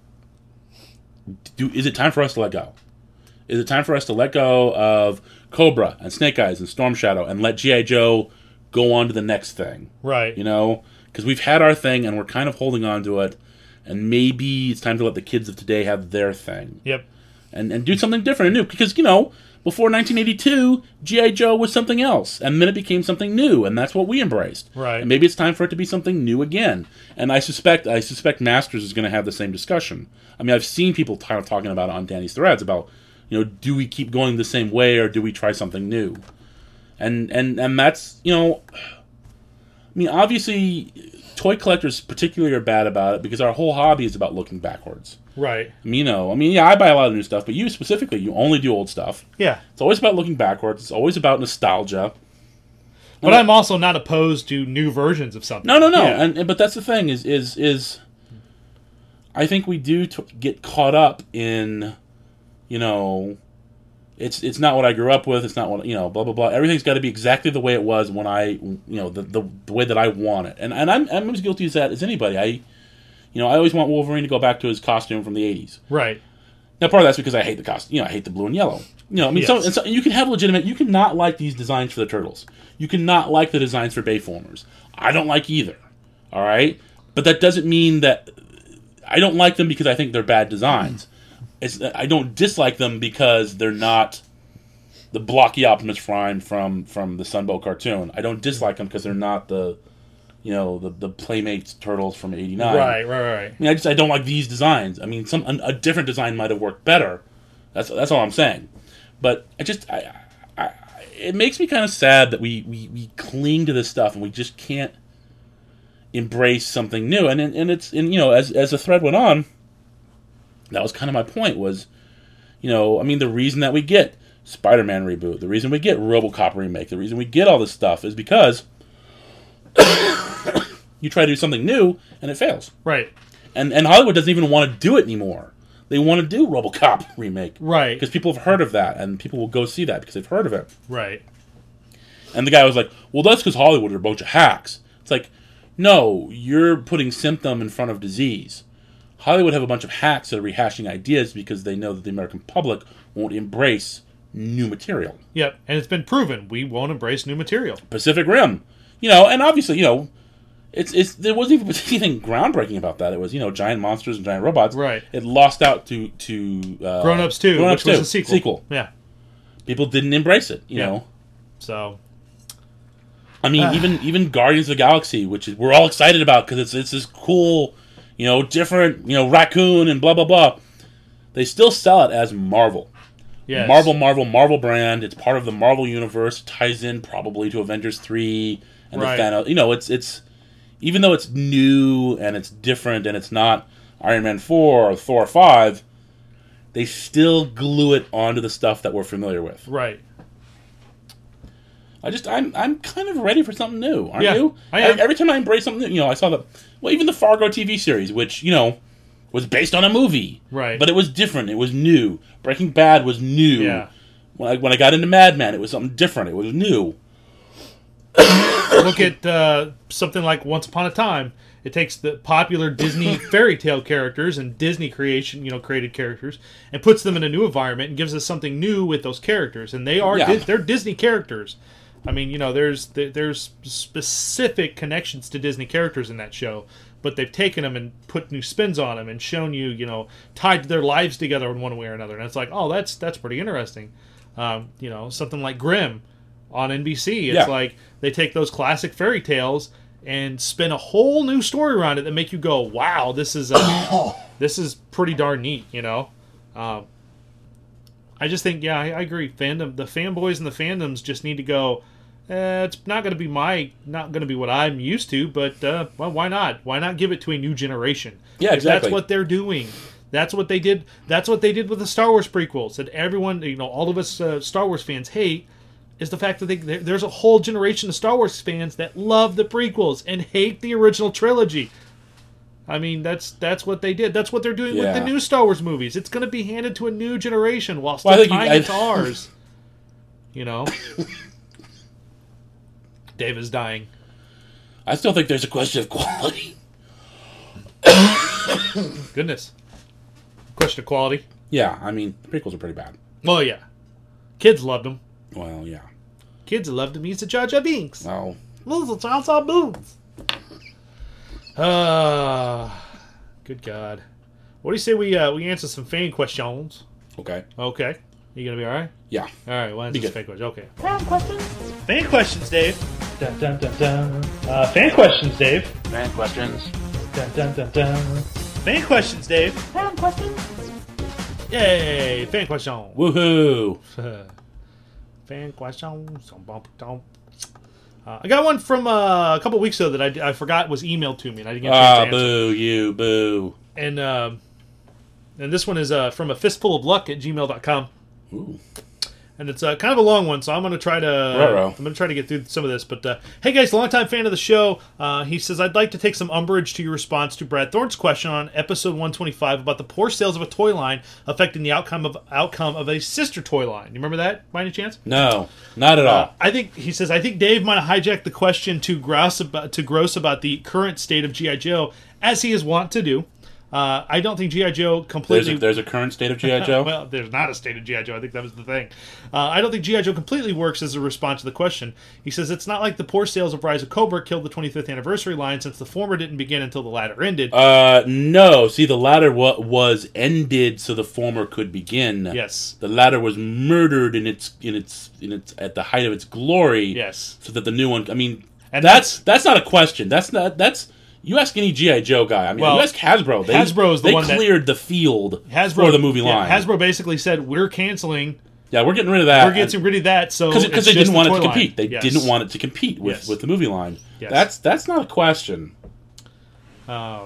Do, is it time for us to let go? Is it time for us to let go of Cobra and Snake Eyes and Storm Shadow and let G I. Joe go on to the next thing? Right. You know? Because we've had our thing and we're kind of holding on to it, and maybe it's time to let the kids of today have their thing. Yep. And and do something different and new. Because, you know, before nineteen eighty-two, G I. Joe was something else, and then it became something new, and that's what we embraced. Right. And maybe it's time for it to be something new again. And I suspect I suspect Masters is going to have the same discussion. I mean, I've seen people kind of talking about it on Danny's threads about, you know, do we keep going the same way or do we try something new? And and and that's, you know, I mean, obviously, toy collectors particularly are bad about it because our whole hobby is about looking backwards. Right. I mean, you know, I mean, yeah, I buy a lot of new stuff, but you specifically, you only do old stuff. Yeah. It's always about looking backwards. It's always about nostalgia. But I'm also not opposed to new versions of something. No, no, no. Yeah. And, and but that's the thing is is is I think we do t- get caught up in, you know, it's it's not what I grew up with. It's not what, you know, blah blah blah. Everything's got to be exactly the way it was when I, you know, the the, the way that I want it. And and I'm I'm as guilty as that as anybody. I, you know, I always want Wolverine to go back to his costume from the eighties. Right. Now, part of that's because I hate the costume. You know, I hate the blue and yellow. You know, I mean, Yes. so, and so you can have legitimate. You can not like these designs for the Turtles. You can not like the designs for Bayformers. I don't like either. All right, but that doesn't mean that I don't like them because I think they're bad designs. It's I don't dislike them because they're not the blocky Optimus Prime from from the Sunbow cartoon. I don't dislike them because they're not the, you know, the the Playmates Turtles from eighty-nine. Right, right, right. I mean, I just I don't like these designs. I mean, some a, a different design might have worked better. That's that's all I'm saying. But I just I, I it makes me kind of sad that we, we, we cling to this stuff and we just can't embrace something new. And and, and it's and you know as as the thread went on, that was kind of my point. Was, you know, I mean, the reason that we get Spider-Man reboot, the reason we get RoboCop remake, the reason we get all this stuff is because you try to do something new and it fails. Right. And and Hollywood doesn't even want to do it anymore. They want to do RoboCop remake. Right. Because people have heard of that, and people will go see that because they've heard of it. Right. And the guy was like, well, that's because Hollywood are a bunch of hacks. It's like, no, you're putting symptom in front of disease. Hollywood have a bunch of hacks that are rehashing ideas because they know that the American public won't embrace new material. Yep, and it's been proven we won't embrace new material. Pacific Rim. You know, and obviously, you know, It's it's there wasn't even anything groundbreaking about that. It was, you know, giant monsters and giant robots. Right. It lost out to to uh, Grown Ups two, Grown Ups which was two, a sequel. Sequel. Yeah. People didn't embrace it. You Yeah. know. So. I mean, even even Guardians of the Galaxy, which is, we're all excited about because it's it's this cool, you know, different, you know, raccoon and blah blah blah. They still sell it as Marvel. Yes. Marvel, Marvel, Marvel brand. It's part of the Marvel universe. Ties in probably to Avengers three and Right. the Thanos. You know, it's it's even though it's new and it's different and it's not Iron Man four or Thor five, they still glue it onto the stuff that we're familiar with. Right. I just I'm I'm kind of ready for something new. Aren't Yeah, you? I am. Every time I embrace something new, you know, I saw the well, even the Fargo T V series, which you know was based on a movie, Right. But it was different. It was new. Breaking Bad was new. Yeah. When I when I got into Mad Men, it was something different. It was new. Look at uh, something like Once Upon a Time. It takes the popular Disney fairy tale characters and Disney creation, you know, created characters, and puts them in a new environment and gives us something new with those characters. And they are Yeah. Dis- they're Disney characters. I mean, you know, there's there- there's specific connections to Disney characters in that show, but they've taken them and put new spins on them and shown you, you know, tied their lives together in one way or another. And it's like, oh, that's that's pretty interesting. Um, you know, something like Grimm on N B C. It's Yeah. like they take those classic fairy tales and spin a whole new story around it that make you go, wow, this is uh, this is pretty darn neat, you know. Um, I just think, yeah, I, I agree. Fandom, the fanboys and the fandoms just need to go. Eh, it's not going to be my, not going to be what I'm used to, but uh, well, why not? Why not give it to a new generation? Yeah, If exactly. that's what they're doing. That's what they did. That's what they did with the Star Wars prequels. That everyone, you know, all of us uh, Star Wars fans hate. Is the fact that they, there- there's a whole generation of Star Wars fans that love the prequels and hate the original trilogy. I mean, that's that's what they did. That's what they're doing with Yeah. the new Star Wars movies. It's going to be handed to a new generation while still Well, I think you- tying I- it to ours. You know? Dave is dying. I still think there's a question of quality. Goodness. Question of quality. Yeah, I mean, the prequels are pretty bad. Well, yeah. Kids loved him. Well, yeah. Kids loved him. He's a Jar Jar Binks. Well, Little Jar Jar Binks. Ah, good God. What do you say we uh, we answer some fan questions? okay. Okay. You gonna be all right? Yeah. All right. Well, answer Be some good. fan questions. Okay. Fan questions? Fan questions, Dave. Dun, dun, dun, dun. Uh, fan questions, Dave. Man questions. Dun, dun, dun, dun. Fan questions, Dave. Fan questions? Yay! Fan question. Woohoo! Fan questions. Uh, I got one from uh, a couple weeks ago that I, I forgot was emailed to me, and I didn't get a chance Ah, to answer. boo, you, boo. And um, and this one is uh, from a fistful of luck at gmail dot com. Ooh. And it's uh, kind of a long one, so I'm going to try to Ruh-roh. I'm going to try to get through some of this. But uh, hey, guys, longtime fan of the show. Uh, he says I'd like to take some umbrage to your response to Brad Thorne's question on episode one twenty-five about the poor sales of a toy line affecting the outcome of outcome of a sister toy line. You remember that by any chance? No, not at all. Uh, I think he says I think Dave might have hijacked the question to grouse about to gross about the current state of G I. Joe, as he is wont to do. Uh, I don't think G I. Joe there's, completely. a, there's a current state of G I. Joe? Well, there's not a state of G I. Joe. I think that was the thing. Uh, I don't think G I. Joe completely works as a response to the question. He says it's not like the poor sales of Rise of Cobra killed the twenty-fifth anniversary line, since the former didn't begin until the latter ended. uh, no. See, the latter wa- was ended so the former could begin. Yes. The latter was murdered in its in its in its at the height of its glory. Yes. So that the new one. I mean, And that's that's not a question. That's not that's. You ask any G I. Joe guy. I mean, Well, you ask Hasbro. They, Hasbro is the they one that- cleared the field Hasbro for the movie yeah, line. Hasbro basically said we're canceling. yeah, we're getting rid of that. We're getting rid of that. So because it's they just didn't the want it toy to compete. line. They Yes. didn't want it to compete with, Yes. with the movie line. Yes. That's that's not a question. Uh,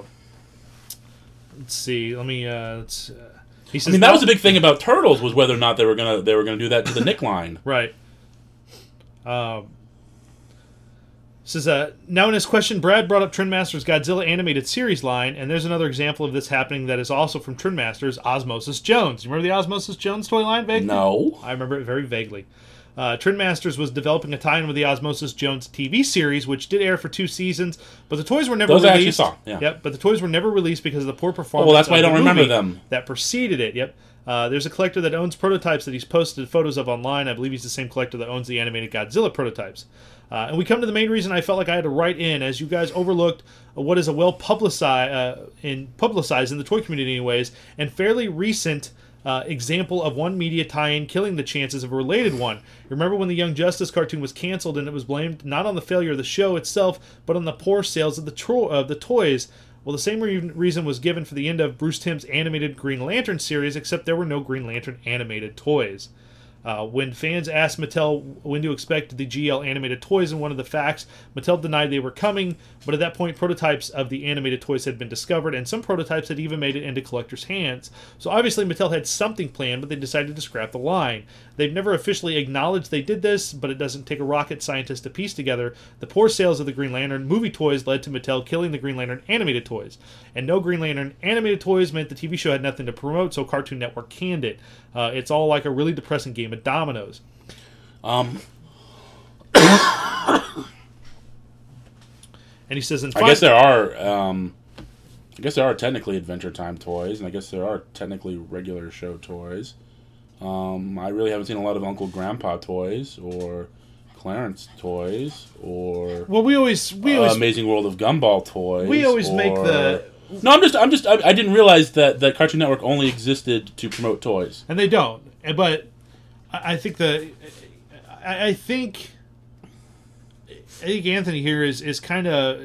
let's see. Let me. Uh, let's, uh, he says I mean, that no- was the big thing about Turtles was whether or not they were gonna they were gonna do that to the Nick line. Right. Um, says, uh, now in his question, Brad brought up Trendmaster's Godzilla animated series line, and there's another example of this happening that is also from Trendmaster's Osmosis Jones. You remember the Osmosis Jones toy line vaguely? No. I remember it very vaguely. Uh, Trendmasters was developing a tie-in with the Osmosis Jones T V series, which did air for two seasons, but the toys were never Those I released. actually saw, yeah. Yep, but the toys were never released because of the poor performance. Oh, well, that's why of I the don't remember movie them. that preceded it. Yep. Uh, there's a collector that owns prototypes that he's posted photos of online. I believe he's the same collector that owns the animated Godzilla prototypes. Uh, and we come to the main reason I felt like I had to write in, as you guys overlooked what is a well publicized uh, in publicized in the toy community, anyways, and fairly recent uh, example of one media tie-in killing the chances of a related one. Remember when the Young Justice cartoon was canceled and it was blamed not on the failure of the show itself, but on the poor sales of the tro- of the toys? Well, the same re- reason was given for the end of Bruce Timm's animated Green Lantern series, except there were no Green Lantern animated toys. Uh, when fans asked Mattel when to expect the G L animated toys in one of the facts, Mattel denied they were coming, but at that point prototypes of the animated toys had been discovered, and some prototypes had even made it into collectors' hands. So obviously Mattel had something planned, but they decided to scrap the line. They've never officially acknowledged they did this, but it doesn't take a rocket scientist to piece together. The poor sales of the Green Lantern movie toys led to Mattel killing the Green Lantern animated toys. And no Green Lantern animated toys meant the T V show had nothing to promote, so Cartoon Network canned it. Uh, it's all like a really depressing game of dominoes. Um, and he says, in I guess there are, um, I guess there are technically Adventure Time toys, and I guess there are technically regular show toys. Um, I really haven't seen a lot of Uncle Grandpa toys or Clarence toys or well, we always we uh, always Amazing World of Gumball toys. we always or, make the no. I'm just I'm just I, I didn't realize that that Cartoon Network only existed to promote toys. and they don't. But I I think the I I think I think Anthony here is is kind of.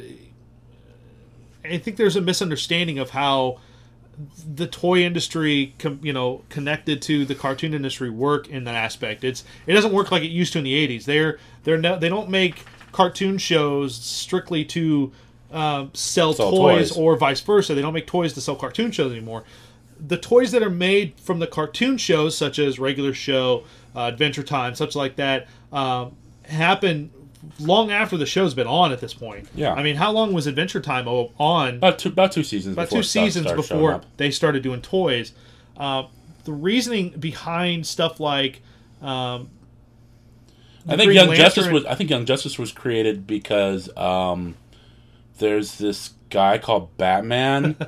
I think there's a misunderstanding of how the toy industry, com, you know, connected to the cartoon industry work in that aspect. It's it doesn't work like it used to in the eighties. They're they're no, they don't make cartoon shows strictly to um, sell, Sell toys, toys or vice versa. They don't make toys to sell cartoon shows anymore. The toys that are made from the cartoon shows, such as Regular Show, uh, Adventure Time, such like that, um, happen long after the show's been on at this point. Yeah. I mean, how long was Adventure Time on? About two about two seasons. About before two seasons stuff started showing before up. they started doing toys. Uh, the reasoning behind stuff like um, the I think Green Young Lantern- Justice was. I think Young Justice was created because um, there's this guy called Batman,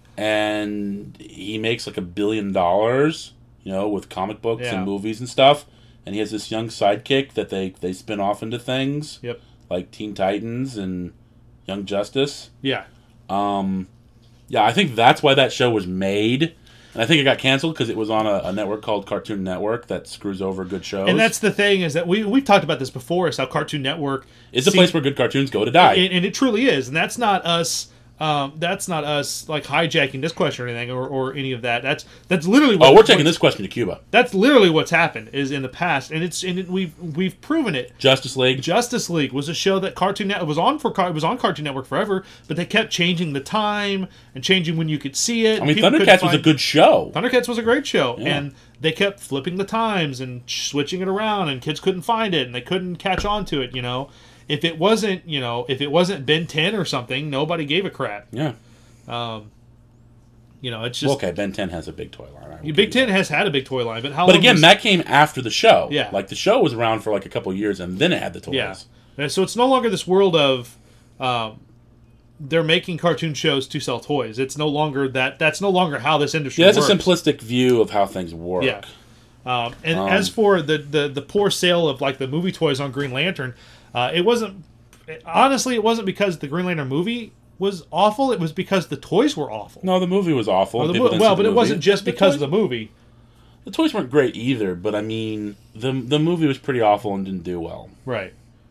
and he makes like a billion dollars, you know, with comic books Yeah. and movies and stuff. And he has this young sidekick that they they spin off into things Yep. like Teen Titans and Young Justice. Yeah. Um, yeah, I think that's why that show was made. And I think it got canceled because it was on a, a network called Cartoon Network that screws over good shows. And that's the thing is that we we've talked about this before. Is how Cartoon Network is the seems- place where good cartoons go to die. and, and it truly is. And that's not us. Um, that's not us like hijacking this question or anything or, or any of that. That's that's literally. What, oh, we're taking what's- this question to Cuba. That's literally what's happened is in the past, and it's and it, we've we've proven it. Justice League. Justice League was a show that Cartoon Net was on for Car- it was on Cartoon Network forever, but they kept changing the time and changing when you could see it. I mean, People couldn't Thundercats was a find- good show. Thundercats was a great show, Yeah. and they kept flipping the times and switching it around, and kids couldn't find it, and they couldn't catch on to it. You know, if it wasn't you know if it wasn't Ben ten or something, nobody gave a crap. Yeah. Um, you know, it's just Well, okay, Ben ten has a big toy line. I will Big give you Ten has had a big toy line, but how? that. But long again, was- that came after the show. Yeah. Like, the show was around for like a couple of years, and then it had the toys. Yeah. And so it's no longer this world of um, they're making cartoon shows to sell toys. It's no longer that. That's no longer how this industry Yeah, that's works. a simplistic view of how things work. Yeah. Um, and Um, as for the, the, the poor sale of like the movie toys on Green Lantern, uh, it wasn't honestly it wasn't because the Green Lantern movie was awful. It was because the toys were awful. No, the movie was awful. Well, the People mo- didn't well see but the it wasn't movie. just The because toys- of the movie. The toys weren't great either, but I mean, the the movie was pretty awful and didn't do well. Right.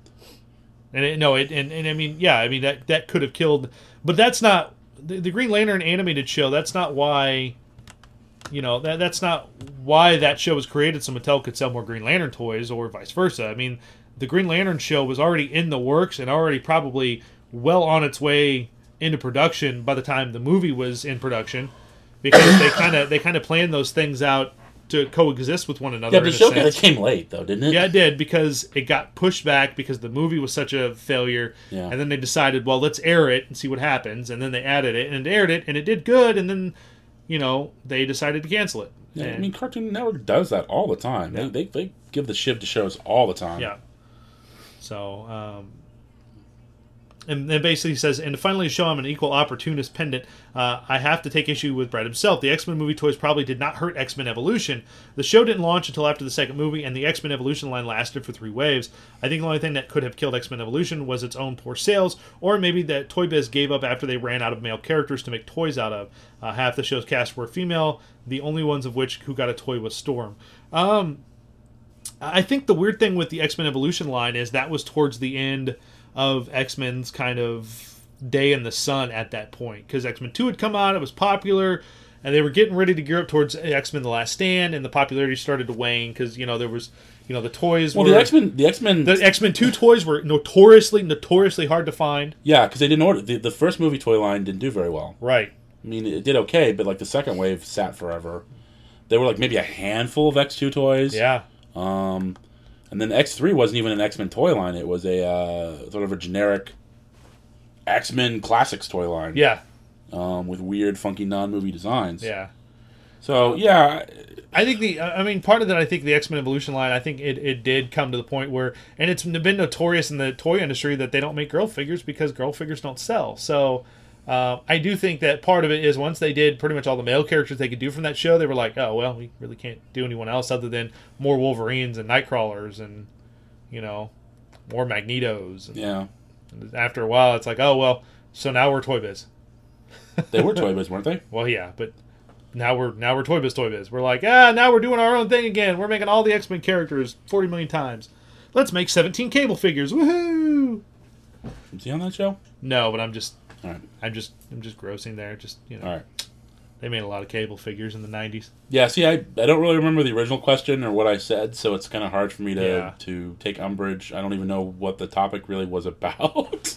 And it, no, it and, and I mean, yeah, I mean that that could have killed, but that's not the, the Green Lantern animated show. That's not why, you know, that that's not why that show was created. So Mattel could sell more Green Lantern toys, or vice versa. I mean, the Green Lantern show was already in the works and already probably well on its way into production by the time the movie was in production, because they kind of they kind of planned those things out to coexist with one another. Yeah, the in a show kind of sense. came late, though, didn't it? Yeah, it did, because it got pushed back because the movie was such a failure. Yeah. And then they decided, well, let's air it and see what happens. And then they added it and it aired it and it did good. And then, you know, they decided to cancel it. Yeah, I And- mean, Cartoon Network does that all the time. Yeah. They, they they give the shiv to shows all the time. yeah. So, um, and then basically says, and to finally show I'm an equal opportunist pendant, uh, I have to take issue with Brett himself. The X-Men movie toys probably did not hurt X-Men Evolution. The show didn't launch until after the second movie, and the X-Men Evolution line lasted for three waves. I think the only thing that could have killed X-Men Evolution was its own poor sales, or maybe that Toy Biz gave up after they ran out of male characters to make toys out of. Uh, half the show's cast were female, the only ones of which who got a toy was Storm. Um, I think the weird thing with the X-Men Evolution line is that was towards the end of X-Men's kind of day in the sun at that point, because X-Men two had come out, it was popular, and they were getting ready to gear up towards X-Men The Last Stand, and the popularity started to wane because, you know, there was, you know, the toys well, were... the X-Men... The X-Men... The X-Men two toys were notoriously, notoriously hard to find. Yeah, because they didn't order... The, the first movie toy line didn't do very well. Right. I mean, it did okay, but, like, the second wave sat forever. There were, like, maybe a handful of X two toys. Yeah. Um... And then X three wasn't even an X-Men toy line. It was a uh, sort of a generic X-Men Classics toy line. Yeah. Um, with weird, funky, non-movie designs. Yeah. So, yeah. I think the, I mean, part of that, I think the X-Men Evolution line, I think it, it did come to the point where, and it's been notorious in the toy industry that they don't make girl figures because girl figures don't sell. So, uh, I do think that part of it is once they did pretty much all the male characters they could do from that show, they were like, oh, well, we really can't do anyone else other than more Wolverines and Nightcrawlers and, you know, more Magnetos. And, Yeah. and after a while, it's like, oh, well, so now we're Toy Biz. They were Toy Biz, weren't they? Well, yeah, but now we're now we're Toy Biz Toy Biz. We're like, ah, now we're doing our own thing again. We're making all the X-Men characters forty million times. Let's make seventeen cable figures. Woohoo! Was he on that show? No, but I'm just All right. I'm just I'm just grossing there. Just, you know. All right. They made a lot of cable figures in the nineties. Yeah, see, I, I don't really remember the original question or what I said, so it's kind of hard for me to, Yeah. to take umbrage. I don't even know what the topic really was about.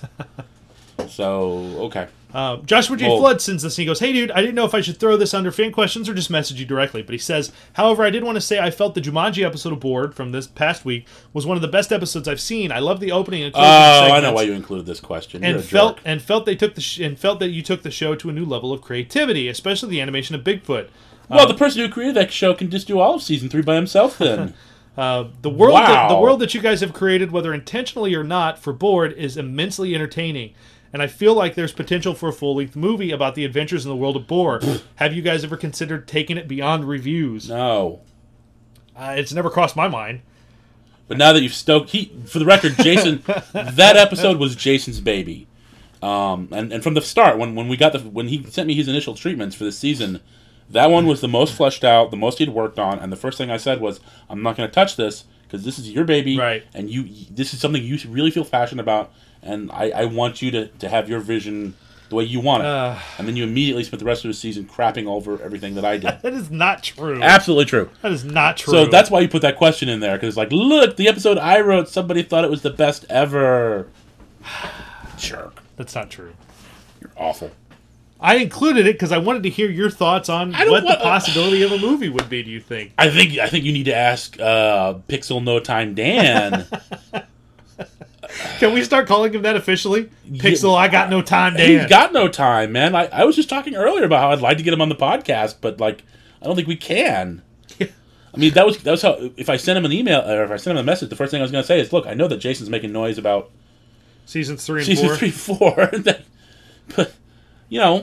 So, okay. Uh, Joshua J. Well- Flood sends this and he goes, hey dude, I didn't know if I should throw this under fan questions or just message you directly. But he says, however, I did want to say I felt the Jumanji episode of Bored from this past week was one of the best episodes I've seen. I love the opening and Oh, closing I know segments. why you included this question. You're and a felt jerk. and felt they took the sh- and felt that you took the show to a new level of creativity, especially the animation of Bigfoot. Well, the person who created that show can just do all of season three by himself then. Uh, the world that, the Wow. world that you guys have created, whether intentionally or not, for Bored is immensely entertaining. And I feel like there's potential for a full-length movie about the adventures in the world of Boar. Have you guys ever considered taking it beyond reviews? No. Uh, it's never crossed my mind. But now that you've stoked... He, for the record, Jason... that episode was Jason's baby. Um, and, and from the start, when, when we got the... When he sent me his initial treatments for this season, that one was the most fleshed out, the most he'd worked on, and the first thing I said was, I'm not going to touch this, because this is your baby, Right. and you. This is something you really feel passionate about, and I, I want you to, to have your vision the way you want it. Uh. And then you immediately spent the rest of the season crapping over everything that I did. That is not true. Absolutely true. That is not true. So that's why you put that question in there, because it's like, look, the episode I wrote, somebody thought it was the best ever. Jerk. That's not true. You're awful. I included it because I wanted to hear your thoughts on I don't what want- the possibility of a movie would be, do you think? I think I think you need to ask uh, Pixel No Time Dan. Can we start calling him that officially? Pixel, I got no time, Dan. He's got no time, man. I, I was just talking earlier about how I'd like to get him on the podcast, but like I don't think we can. I mean, that was that was how. If I sent him an email or if I sent him a message, the first thing I was going to say is, "Look, I know that Jason's making noise about Seasons three and season four. three, four, but you know."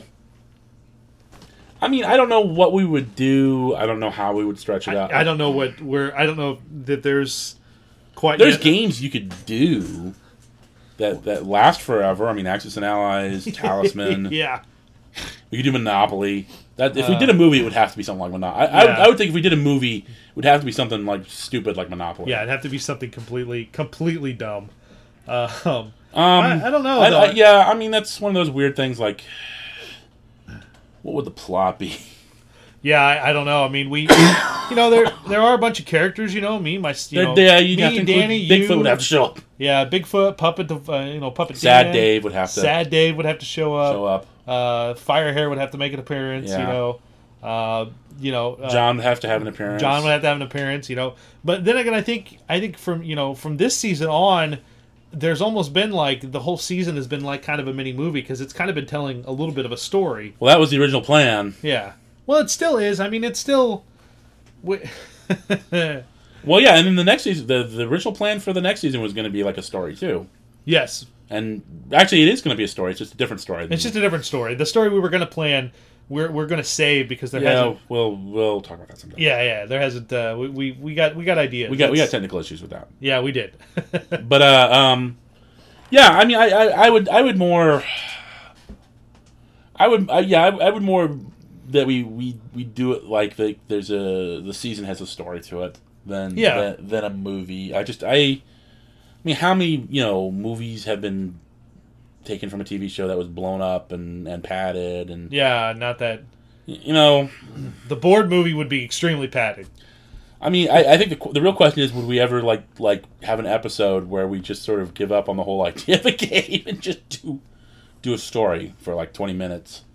I mean, I don't know what we would do. I don't know how we would stretch it out. I, I don't know what we're. I don't know that there's quite. There's yet- games you could do that that last forever. I mean, Axis and Allies, Talisman. yeah. We could do Monopoly. That if we did a movie, it would have to be something like Monopoly. I, I, would, yeah. I would think if we did a movie, it would have to be something like stupid like Monopoly. Yeah, it'd have to be something completely, completely dumb. Uh, um, Um, I, I don't know. I, though. I, yeah, I mean that's one of those weird things. Like, what would the plot be? Yeah, I, I don't know. I mean, we, you know, there there are a bunch of characters. You know, me, my, you know, yeah, you'd me, have to include Danny, Bigfoot you, would have to show up. Yeah, Bigfoot, Puppet, uh, you know, Puppet. Sad Dan, Dave would have to Sad Dave would have to show up. show up. Uh, Firehair would have to make an appearance. You Yeah. know, uh, you know, uh, John would have to have an appearance. John would have to have an appearance. You know, but then again, I think I think from you know from this season on, there's almost been like the whole season has been like kind of a mini movie because it's kind of been telling a little bit of a story. Well, that was the original plan. Yeah. Well, it still is. I mean, it's still. we- Well, yeah, and then the next season, the, the original plan for the next season was going to be like a story too. yes. And actually, it is going to be a story. It's just a different story. It's just a different story. The story we were going to plan, we're we're going to save because there yeah, hasn't. we'll we'll talk about that sometime. Yeah, yeah. There hasn't. Uh, we, we we got we got ideas. We got we got Let's- technical issues with that. Yeah, we did. But uh, um, yeah. I mean, I, I, I would I would more. I would I, yeah I, I would more that we, we, we do it like the, there's a the season has a story to it than Yeah. than, than a movie. I just I. I mean, how many you know movies have been taken from a T V show that was blown up and, and padded and Yeah, not that. you know. The Board movie would be extremely padded. I mean, I, I think the the real question is, would we ever like like have an episode where we just sort of give up on the whole idea of a game and just do do a story for like twenty minutes?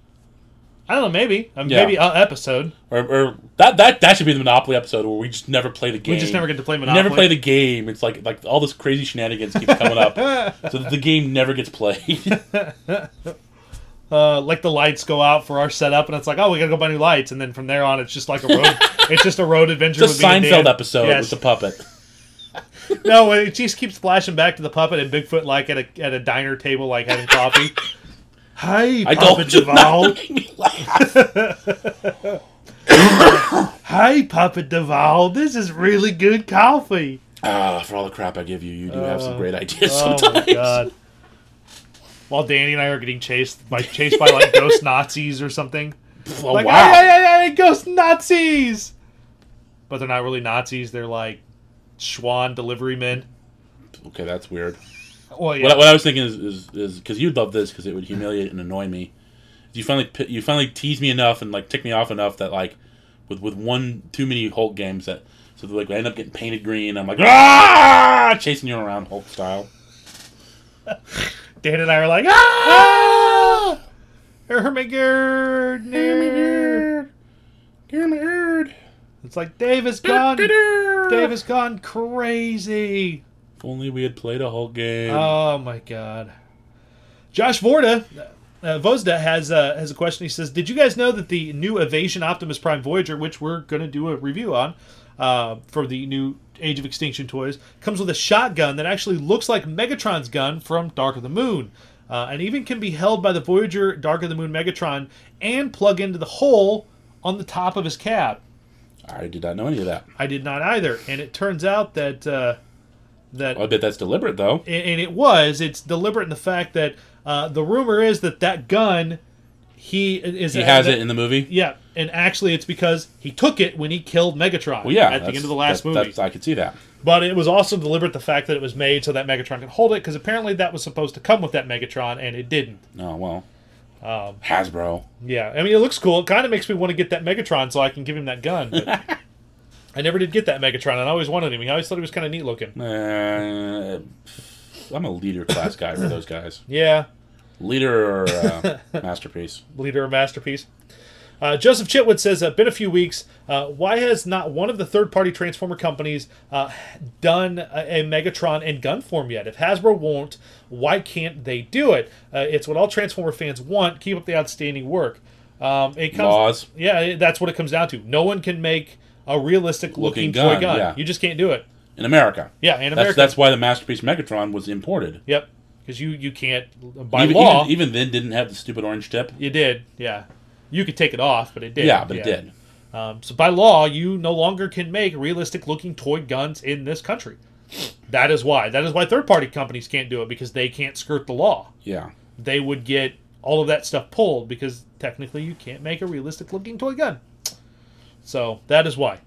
I don't know, maybe. Um, Yeah. Maybe an episode. Or, or that that that should be the Monopoly episode where we just never play the game. We just never get to play We Monopoly. never play the game. It's like like all this crazy shenanigans keep coming up, so that the game never gets played. Uh, like the lights go out for our setup, and it's like, oh, we gotta go buy new lights, and then from there on, it's just like a road. It's just a road adventure. It's a with me and Seinfeld Dan. episode Yes. with the puppet. No, it just keeps flashing back to the puppet and Bigfoot, like at a at a diner table, like having coffee. Hi, I Puppet told you not Duval. to make me laugh. Hi, Puppet Duval. This is really good coffee. Ah, for all the crap I give you, you do have some great ideas Oh sometimes. my god. While Danny and I are getting chased by chased by like ghost Nazis or something. Oh, Like, wow. hey, hey, hey, hey, ghost Nazis! But they're not really Nazis. They're like Schwan delivery men. Okay, that's weird. Well, yeah. What, I- what I was thinking is is is because you'd love this because it would humiliate and annoy me. You finally pi- you finally tease me enough and like tick me off enough that like with with one too many Hulk games that so like I end up getting painted green. I'm like ah chasing you around Hulk style. Dan and I are like, ah! Ermigerd! Ermigerd! Ermigerd! It's like, Dave is gone. Dave has gone crazy. If only we had played a Hulk game. Oh my god. Josh Vorda, uh, Vozda has uh, has a question. He says, "Did you guys know that the new Evasion Optimus Prime Voyager, which we're going to do a review on uh, for the new Age of Extinction toys, comes with a shotgun that actually looks like Megatron's gun from Dark of the Moon, uh, and even can be held by the Voyager Dark of the Moon Megatron and plug into the hole on the top of his cab?" I did not know any of that. I did not either, and it turns out that uh, that. I bet that's deliberate though. And and it was. It's deliberate in the fact that uh, the rumor is that that gun, he is. He has that- it in the movie. Yeah, and actually, it's because he took it when he killed Megatron. Well, yeah, at the that's- end of the last that- movie. that's- I could see that. But it was also deliberate the fact that it was made so that Megatron could hold it, because apparently that was supposed to come with that Megatron, and it didn't. Oh well. Um, Hasbro. yeah, I mean, it looks cool. It kind of makes me want to get that Megatron so I can give him that gun. But I never did get that Megatron, and I always wanted him. I always thought he was kind of neat looking. Uh, I'm a leader class guy for those guys. Yeah. Leader or uh, masterpiece. Leader or masterpiece. Uh, Joseph Chitwood says, uh, been a few weeks. Uh, why has not one of the third-party Transformer companies uh, done a, a Megatron in gun form yet? If Hasbro won't, why can't they do it? Uh, it's what all Transformer fans want. Keep up the outstanding work. Um, it comes, Laws. Yeah, it- that's what it comes down to. No one can make a realistic-looking Looking toy gun, gun. yeah. You just can't do it. In America. Yeah, in That's, America. that's why the Masterpiece Megatron was imported. Yep, because you, you can't, by even, law, even, even then didn't have the stupid orange tip. you did, yeah. You could take it off, but it did. Yeah, but it did. Um, so by law, you no longer can make realistic-looking toy guns in this country. That is why. That is why third-party companies can't do it, because they can't skirt the law. Yeah. They would get all of that stuff pulled, because technically you can't make a realistic-looking toy gun. So that is why.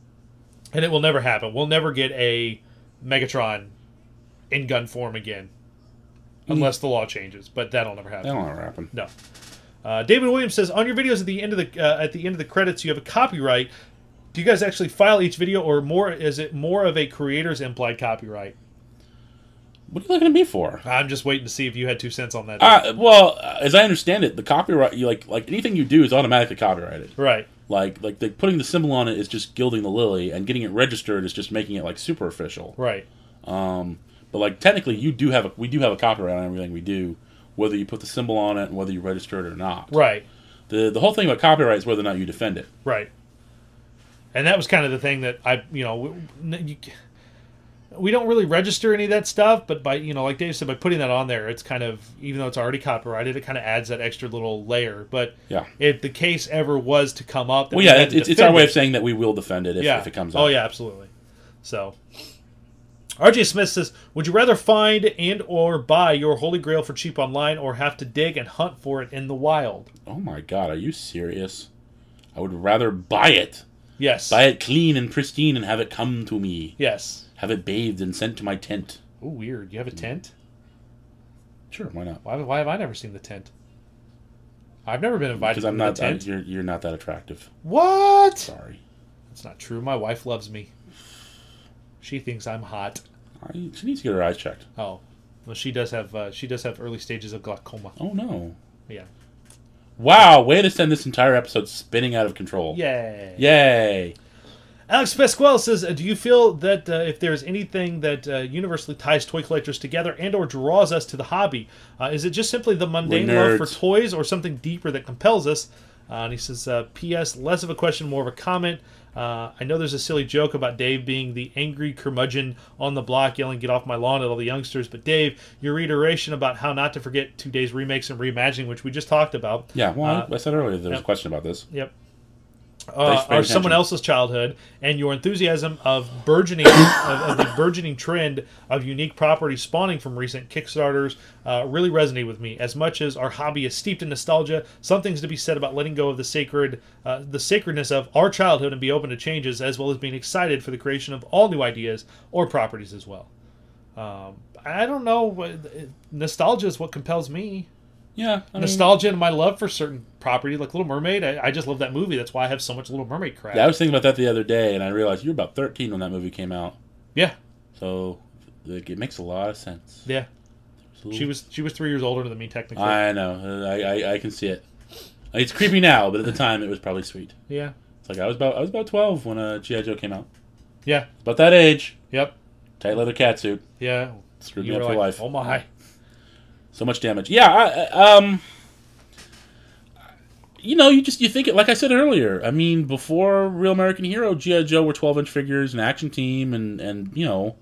And it will never happen. We'll never get a Megatron in gun form again. Unless the law changes. But that'll never happen. That'll never happen. No. Uh, David Williams says, on your videos at the end of the uh, at the end of the credits, you have a copyright. Do you guys actually file each video, or more? Is it more of a creator's implied copyright? What are you looking at me for? I'm just waiting to see if you had two cents on that. Uh, well, as I understand it, the copyright, you like like anything you do is automatically copyrighted. right. Like like the, putting the symbol on it is just gilding the lily, and getting it registered is just making it like super official. Right. Um, but like technically, you do have a, we do have a copyright on everything we do, whether you put the symbol on it and whether you register it or not. Right. The the whole thing about copyright is whether or not you defend it. Right. And that was kind of the thing that I, you know, you, we don't really register any of that stuff, but by, you know, like Dave said, by putting that on there, it's kind of, even though it's already copyrighted, it kind of adds that extra little layer. But yeah. if the case ever was to come up, that well, we yeah, had to it's, it's our way it, of saying that we will defend it if, yeah. if it comes up. Oh, yeah, absolutely. So, R J Smith says, would you rather find and or buy your Holy Grail for cheap online or have to dig and hunt for it in the wild? Oh, my God. Are you serious? I would rather buy it. Yes. Buy it clean and pristine and have it come to me. Yes. Have it bathed and sent to my tent. Oh, weird. You have a tent? Sure, why not? Why, why have I never seen the tent? I've never been invited Because to I'm the not. tent. I, you're you're not that attractive. What? Sorry. That's not true. My wife loves me. She thinks I'm hot. I, she needs to get her eyes checked. Oh, well, she does have. Uh, she does have early stages of glaucoma. Oh no. Yeah. Wow! Way to send this entire episode spinning out of control. Yay! Yay! Alex Pasquale says, uh, do you feel that uh, if there's anything that uh, universally ties toy collectors together and or draws us to the hobby, uh, is it just simply the mundane We're love for nerds. toys or something deeper that compels us? Uh, and he says, uh, P S, less of a question, more of a comment. Uh, I know there's a silly joke about Dave being the angry curmudgeon on the block yelling, get off my lawn at all the youngsters. But Dave, your reiteration about how not to forget two days remakes and reimagining, which we just talked about. Yeah, well, Uh, I said earlier there was yep. a question about this. Yep. Thanks Uh, for paying or someone attention. else's childhood, and your enthusiasm of burgeoning of, of the burgeoning trend of unique properties spawning from recent Kickstarters uh, really resonate with me. As much as our hobby is steeped in nostalgia, something's to be said about letting go of the sacred, uh, the sacredness of our childhood and be open to changes, as well as being excited for the creation of all new ideas or properties as well. Um, I don't know. Nostalgia is what compels me. Yeah, I mean, Nostalgia and my love for certain property, like Little Mermaid. I, I just love that movie. That's why I have so much Little Mermaid crap. Yeah, I was thinking about that the other day, and I realized you were about thirteen when that movie came out. Yeah, So like, it makes a lot of sense. yeah. So- She was she was three years older than me technically. I know. I, I I can see it. It's creepy now, but at the time it was probably sweet. yeah, It's like I was about I was about twelve when uh, G I. Joe came out. yeah, About that age. yep, Tight leather catsuit. yeah. Screwed You me up were for like, life. oh my. So much damage. Yeah, I, I, um, you know, you just you think it like I said earlier. I mean, before Real American Hero, G I. Joe were twelve inch figures, an action team, and and you know,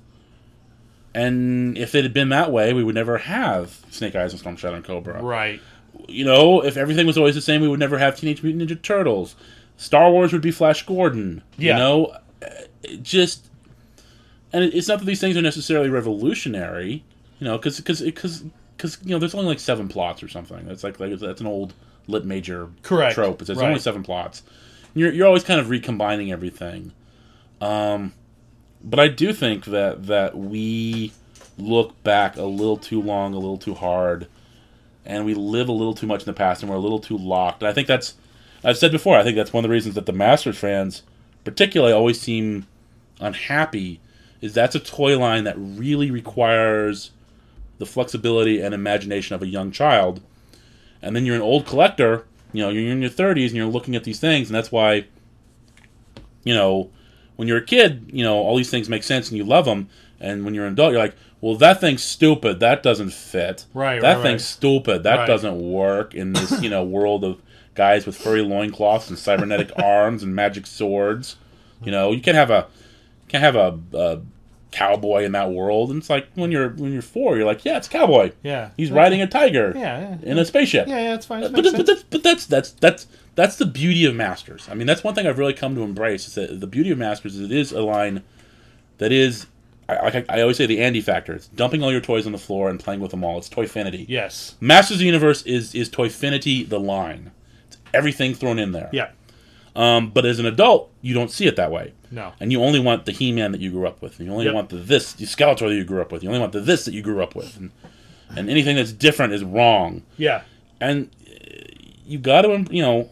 and if it had been that way, we would never have Snake Eyes and Storm Shadow and Cobra. Right. You know, if everything was always the same, we would never have Teenage Mutant Ninja Turtles. Star Wars would be Flash Gordon. Yeah. You know, it just, and it- it's not that these things are necessarily revolutionary. You know, because because because because you know, there's only like seven plots or something. That's like like that's an old lit major Correct. trope. It's, it's Right. only seven plots. You're you're always kind of recombining everything. Um, but I do think that that we look back a little too long, a little too hard, and we live a little too much in the past, and we're a little too locked. And I think that's, I've said before, I think that's one of the reasons that the Masters fans, particularly, always seem unhappy. Is that's a toy line that really requires the flexibility and imagination of a young child, and then you're an old collector. You know, you're in your thirties and you're looking at these things, and that's why, you know, when you're a kid, you know, all these things make sense and you love them, and when you're an adult, you're like, well, that thing's stupid. That doesn't fit. Right, That right, thing's right. stupid. That Right. doesn't work in this, you know, world of guys with furry loincloths and cybernetic arms and magic swords. You know, you can't have a can't have a, a cowboy in that world. And it's like when you're when you're four, you're like, yeah, it's a cowboy. Yeah. He's riding a tiger. Yeah, yeah. In a spaceship. Yeah, yeah, it's fine. It But, makes but, sense. that's, but that's that's that's that's the beauty of Masters. I mean, that's one thing I've really come to embrace. Is that the beauty of Masters is it is a line that is, I, like I, I always say, the Andy factor. It's dumping all your toys on the floor and playing with them all. It's Toyfinity. Yes. Masters of the Universe is is Toyfinity the line. It's everything thrown in there. Yeah. Um, but as an adult, you don't see it that way. No. And you only want the He-Man that you grew up with. And you only Yep. want the this, the Skeletor that you grew up with. You only want the this that you grew up with. And, and anything that's different is wrong. Yeah. And uh, you got to, you know,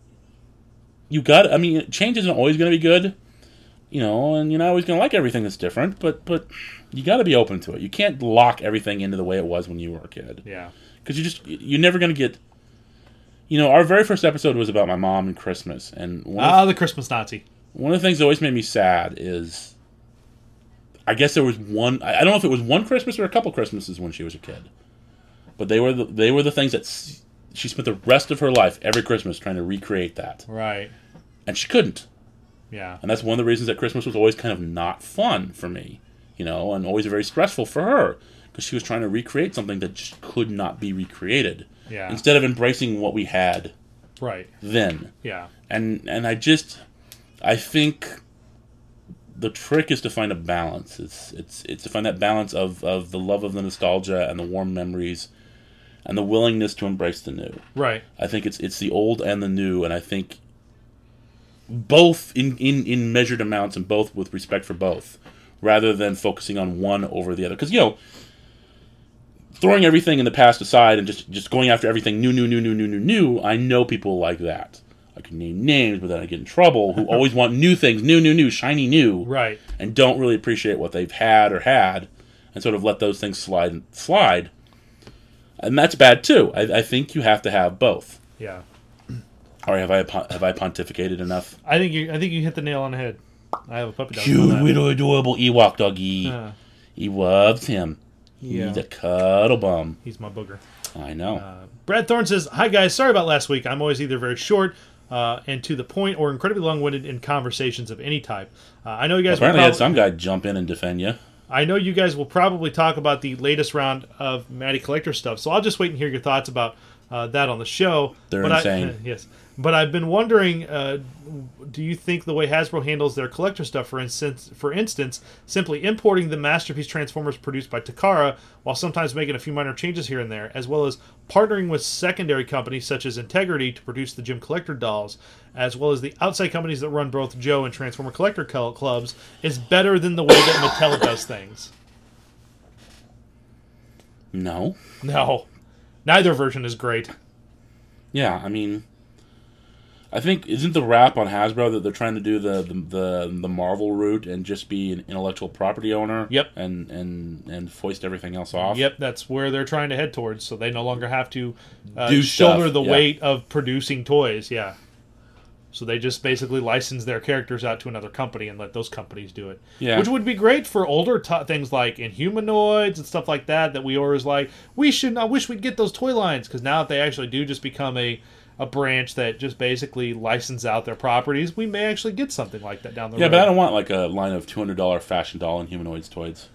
you got. I mean, change isn't always going to be good, you know, and you're not always going to like everything that's different. But but you got to be open to it. You can't lock everything into the way it was when you were a kid, Yeah. because you just you're never going to get. You know, our very first episode was about my mom and Christmas, and one of, Ah, the Christmas Nazi. one of the things that always made me sad is, I guess there was one. I I don't know if it was one Christmas or a couple Christmases when she was a kid, but they were the, they were the things that s- she spent the rest of her life every Christmas trying to recreate that, Right. and she couldn't. Yeah. And that's one of the reasons that Christmas was always kind of not fun for me. you know, and always very stressful for her because she was trying to recreate something that just could not be recreated. Yeah. Instead of embracing what we had Right. then. Yeah. And and I just I think the trick is to find a balance. It's it's it's to find that balance of, of the love of the nostalgia and the warm memories and the willingness to embrace the new. Right. I think it's it's the old and the new, and I think both in, in, in measured amounts and both with respect for both, rather than focusing on one over the other. Because, you know, throwing everything in the past aside and just, just going after everything new, new, new, new, new, new, new, I know people like that. I can name names, but then I get in trouble, who always want new things, new, new, new, shiny new, Right. and don't really appreciate what they've had or had, and sort of let those things slide and slide. And that's bad, too. I, I think you have to have both. Yeah. Or have I have I pontificated enough? I think you I think you hit the nail on the head. I have a puppy dog. Cute, little, adorable Ewok doggy. Uh, He loves him. Yeah. He's a cuddle bum. he's my booger. I know. Uh, Brad Thorne says, "Hi guys, sorry about last week. I'm always either very short uh, and to the point, or incredibly long-winded in conversations of any type. Uh, I know you guys. Apparently, will had prob- some guy jump in and defend you. I know you guys will probably talk about the latest round of Matty Collector stuff, so I'll just wait and hear your thoughts about uh, that on the show. They're but insane. I, yes, but I've been wondering, uh, do you think the way Hasbro handles their collector stuff, for instance, for instance, simply importing the masterpiece Transformers produced by Takara, while sometimes making a few minor changes here and there, as well as partnering with secondary companies such as Integrity to produce the Jim Collector dolls, as well as the outside companies that run both Joe and Transformer Collector cl- clubs, is better than the way that Mattel does things? No. No. Neither version is great. Yeah, I mean, I think isn't the rap on Hasbro that they're trying to do the the the, the Marvel route and just be an intellectual property owner? Yep. And and and foist everything else off. Yep, that's where they're trying to head towards, so they no longer have to uh, Do shoulder stuff, the yeah. weight of producing toys. Yeah. So they just basically license their characters out to another company and let those companies do it. Yeah. Which would be great for older t- things like Inhumanoids and stuff like that, that we always like, we should, I wish we'd get those toy lines, because now that they actually do just become a, a branch that just basically license out their properties, we may actually get something like that down the Yeah, road. but I don't want like a line of two hundred dollar fashion doll and humanoids toys.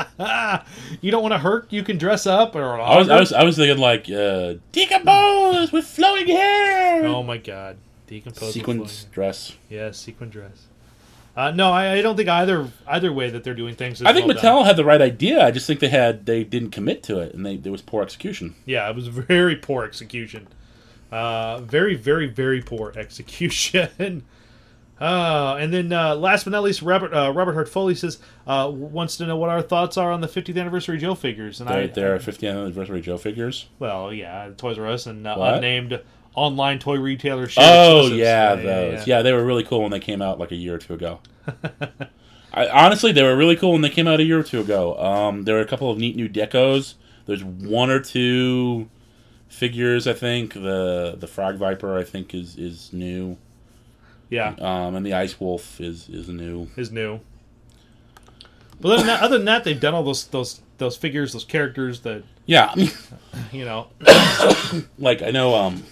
You don't want to hurt, you can dress up, or I was I was I was thinking like uh, decompose with flowing hair. oh my god. Decomposed Sequins dress. Yeah, sequin dress. Uh, no, I, I don't think either either way that they're doing things. Is I think well Mattel done. had the right idea. I just think they had they didn't commit to it, and they there was poor execution. Yeah, it was very poor execution. Uh, very, very, very poor execution. uh, and then uh, last but not least, Robert uh, Robert Hart Foley says uh, wants to know what our thoughts are on the fiftieth anniversary Joe figures. And There, I, there are fiftieth anniversary Joe figures. well, yeah, Toys R Us and uh, What? unnamed online toy retailer. Oh yeah, those. Yeah, they were really cool when they came out like a year or two ago. I, honestly, they were really cool when they came out a year or two ago. Um, there were a couple of neat new decos. There's one or two figures, I think. The the Frog Viper, I think, is is new. Yeah, Um, and the Ice Wolf is is new. is new. But other than, that, other than that, they've done all those those those figures, those characters that Yeah, you know. like I know um,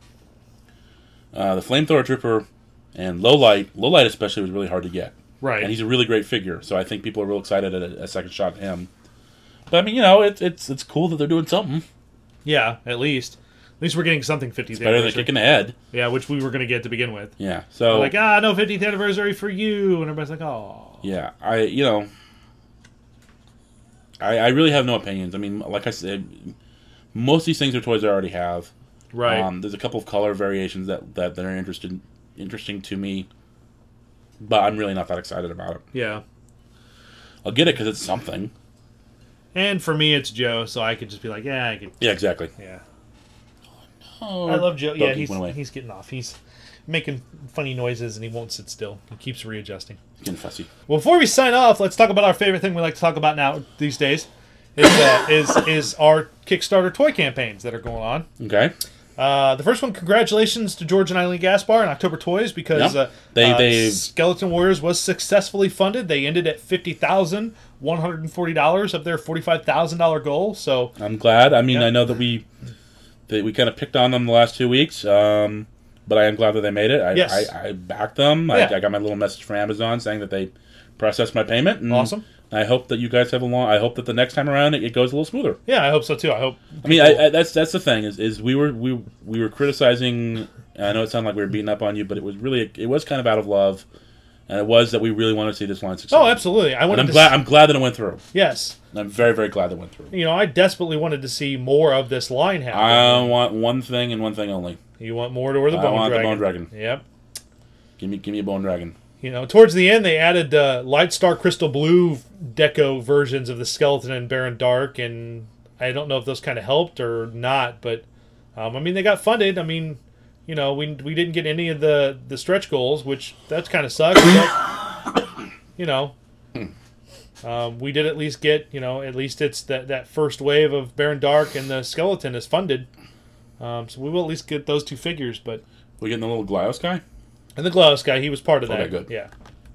uh, the Flamethrower Trooper and Lowlight. Lowlight especially was really hard to get. Right. And he's a really great figure, so I think people are real excited at a, a second shot at him. But I mean, you know, it's it's it's cool that they're doing something. Yeah, at least. At least we're getting something fiftieth Better than anniversary. kicking the head. Yeah, which we were going to get to begin with. Yeah. So Like, ah, no fiftieth anniversary for you. And everybody's like, oh. yeah, I you know, I I really have no opinions. I mean, like I said, most of these things are toys I already have. Right. Um, there's a couple of color variations that that, that are interested interesting to me, but I'm really not that excited about it. yeah. I'll get it because it's something. And for me, it's Joe, so I could just be like, yeah, I could. Yeah, exactly. Yeah. Oh, I love Joe. Yeah, Doggy he's, went away. he's getting off. He's making funny noises and he won't sit still. He keeps readjusting. Getting fussy. Well, before we sign off, let's talk about our favorite thing we like to talk about now these days. Is, uh, is is our Kickstarter toy campaigns that are going on. Okay. Uh, the first one, congratulations to George and Eileen Gaspar and October Toys, because Yep. uh, They- uh, they- Skeleton Warriors was successfully funded. They ended at fifty thousand one hundred forty dollars of their forty-five thousand dollars goal. So, I'm glad. I mean, Yep. I know that we that we kind of picked on them the last two weeks, um, but I am glad that they made it. I, Yes. I, I backed them. Yeah. I, I got my little message from Amazon saying that they processed my payment. And Awesome. I hope that you guys have a long. I hope that the next time around it, it goes a little smoother. Yeah, I hope so too. I hope. I mean, I, I, that's that's the thing is is we were we we were criticizing. I know it sounded like we were beating up on you, but it was really it was kind of out of love, and it was that we really wanted to see this line succeed. Oh, absolutely. I wanted. And I'm to glad. s- I'm glad that it went through. Yes. I'm very very glad that it went through. You know, I desperately wanted to see more of this line happen. I want one thing and one thing only. You want more to where the I bone want the dragon. bone dragon. Yep. Give me give me a bone dragon. You know, towards the end, they added uh, Light Star Crystal Blue deco versions of the skeleton and Baron Dark, and I don't know if those kind of helped or not, but um, I mean, they got funded. I mean, you know, we we didn't get any of the, the stretch goals, which that's kind of sucks. But, you know, um, we did at least get, you know, at least it's that, that first wave of Baron Dark and the skeleton is funded. Um, so we will at least get those two figures, but We getting the little Glios guy? and the Glass guy, he was part of that. Okay, good. Yeah,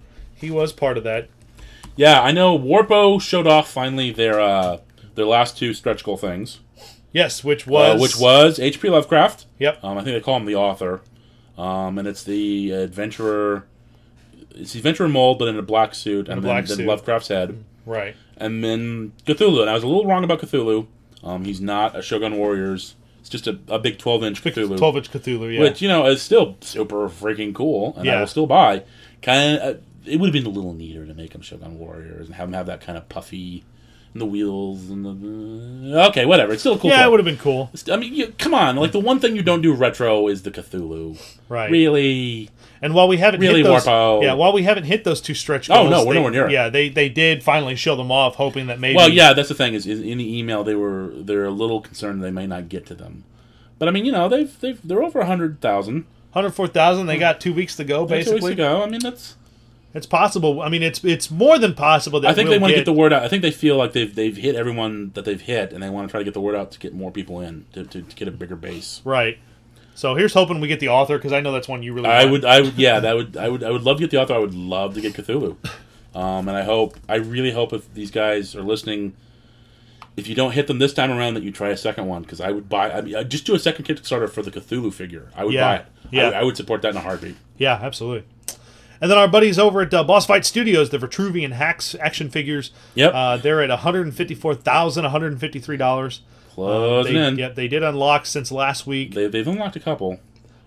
he was part of that. Yeah, I know. Warpo showed off finally their uh, their last two stretch goal things, Yes, which was uh, which was H P Lovecraft. Yep. Um, I think they call him the author, um, and it's the adventurer. It's the adventurer mold, but in a black suit, and a then, black then suit. Lovecraft's head, right. and then Cthulhu. And I was a little wrong about Cthulhu. Um, he's not a Shogun Warriors. It's just a, a big twelve inch Cthulhu. twelve inch Cthulhu, yeah. Which, you know, is still super freaking cool, and I Yeah. will still buy. Kind of, uh, it would have been a little neater to make them Shogun Warriors and have them have that kind of puffy, and the wheels and the. Uh, okay, whatever. It's still a cool. yeah, toy. it would have been cool. I mean, you, come on. Like the one thing you don't do retro is the Cthulhu. Right. Really. And while we haven't Really, hit those, Warpo. yeah, while we haven't hit those two stretch Oh, goals, no, we're they, nowhere near it. Yeah, they they did finally show them off, hoping that maybe. Well, yeah, that's the thing is, is in the email they were they're a little concerned they may not get to them, but I mean, you know, they've they've they're over a hundred thousand. one hundred four thousand. They got two weeks to go. Two weeks Basically, ago. I mean, that's. it's possible. I mean, it's it's more than possible that I think we'll they want to get get the word out. I think they feel like they've they've hit everyone that they've hit, and they want to try to get the word out to get more people in to, to, to get a bigger base. right. So here's hoping we get the author, because I know that's one you really. I want. would, I would, yeah, that would, I would, I would love to get the author. I would love to get Cthulhu, um, and I hope, I really hope if these guys are listening, if you don't hit them this time around, that you try a second one, because I would buy. I mean, I'd just do a second Kickstarter for the Cthulhu figure. I would Yeah. buy it. Yeah. I, I would support that in a heartbeat. Yeah, absolutely. And then our buddies over at uh, Boss Fight Studios, the Vitruvian Hacks action figures. Yep. Uh, they're at one hundred fifty-four thousand one hundred fifty-three dollars. Closing they, in. Yep, they did unlock since last week. They, they've unlocked a couple.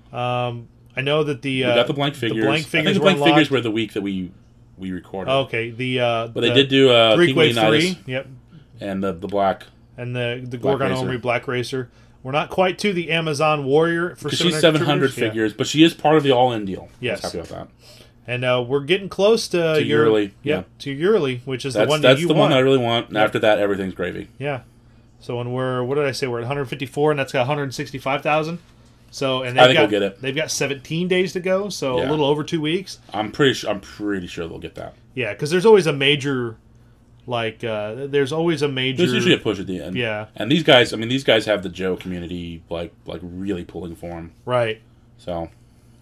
Um, I know that the We uh, got the blank figures. The blank I figures think the were blank unlocked. figures were the week that we we recorded. Okay, the uh, But they did do uh, Greek King Wave Leonidas three. Yep, and the the black. and the the Black Gorgon Racer. Omri Black Racer. We're not quite to the Amazon Warrior for Because she's seven hundred contributors. figures, but she is part of the all-in deal. Yes. I was happy about that. Yeah. And uh, we're getting close to, To your Yearly, Yep, to Yearly, which is That's, the one that's that you the want. one I really want. And Yep. after that, everything's gravy. Yeah. So when we're what did I say? We're at one hundred fifty-four, and that's got one hundred sixty-five thousand. So and they've I think got, we'll get it. They've got seventeen days to go, so a Yeah. little over two weeks. I'm pretty sure. I'm pretty sure they'll get that. Yeah, because there's always a major, like uh, there's always a major. There's usually a push at the end. Yeah. And these guys, I mean, these guys have the Joe community like like really pulling for them. Right. So.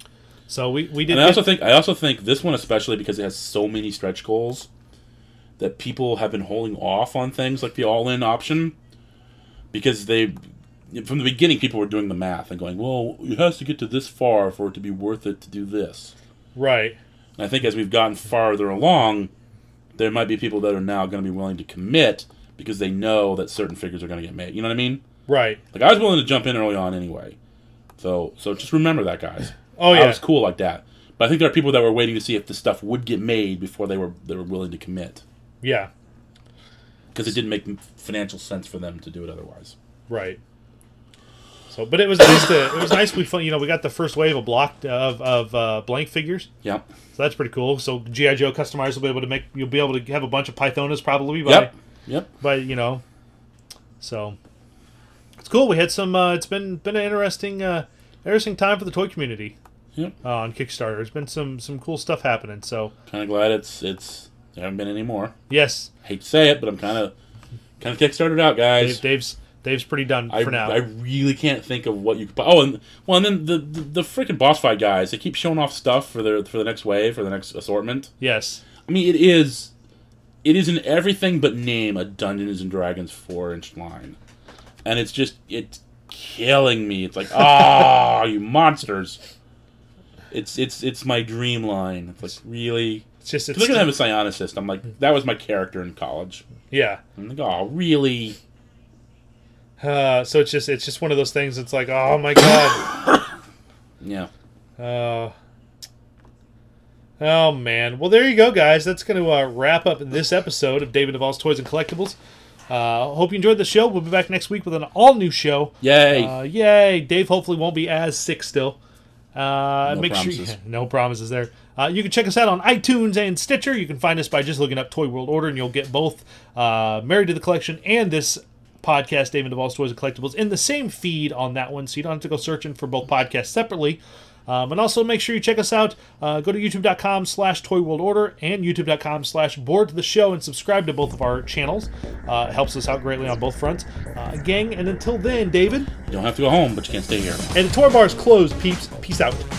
So we we did. And I get- also think I also think this one especially because it has so many stretch goals that people have been holding off on things like the all-in option because they from the beginning people were doing the math and going, well, it has to get to this far for it to be worth it to do this. right. And I think as we've gotten farther along, there might be people that are now going to be willing to commit because they know that certain figures are going to get made. You know what I mean? Right. Like I was willing to jump in early on anyway. So so just remember that, guys. Oh I yeah. was cool like that. But I think there are people that were waiting to see if the stuff would get made before they were they were willing to commit Yeah. because it didn't make financial sense for them to do it otherwise. Right. So, but it was nice to it was nice we fun- you know we got the first wave of block of of uh, blank figures. Yep. So that's pretty cool. So G I Joe customizers will be able to make you'll be able to have a bunch of Pythonas probably by Yep. Yep. by you know. So it's cool. We had some. Uh, it's been been an interesting uh, interesting time for the toy community. Yep. Uh, on Kickstarter, there's been some some cool stuff happening. So Kind of glad it's it's there haven't been any more. yes, Hate to say it, but I'm kind of kind of kickstarted out, guys. Dave, Dave's Dave's pretty done I, for now. I really can't think of what you could buy. Oh, and well, and then the the, the freaking boss fight guys. They keep showing off stuff for their for the next wave, for the next assortment. yes, I mean, it is, it is in everything but name a Dungeons and Dragons four inch line, and it's just it's killing me. It's like, ah, you monsters! It's it's it's my dream line. It's like really, It's just it's Look at him as psionicist. I'm like, that was my character in college. Yeah. I'm like, oh, really? Uh, so it's just it's just one of those things. It's like, oh my god. Yeah. Uh, oh man. Well, there you go, guys. That's going to uh, wrap up this episode of David Duvall's Toys and Collectibles. Uh, hope you enjoyed the show. We'll be back next week with an all-new show. Yay! Uh, yay! Dave hopefully won't be as sick still. Uh, No make promises. sure no promises there. Uh, you can check us out on iTunes and Stitcher. You can find us by just looking up Toy World Order, and you'll get both uh, Married to the Collection and this podcast, David Duvall's Toys and Collectibles, in the same feed on that one, so you don't have to go searching for both podcasts separately. Um, and also make sure you check us out. Uh, go to youtube.com slash Toy World Order and youtube.com slash Board to the Show and subscribe to both of our channels. Uh, it helps us out greatly on both fronts. Uh, gang, and until then, David. You don't have to go home, but you can't stay here. And the toy bar is closed, peeps. Peace out.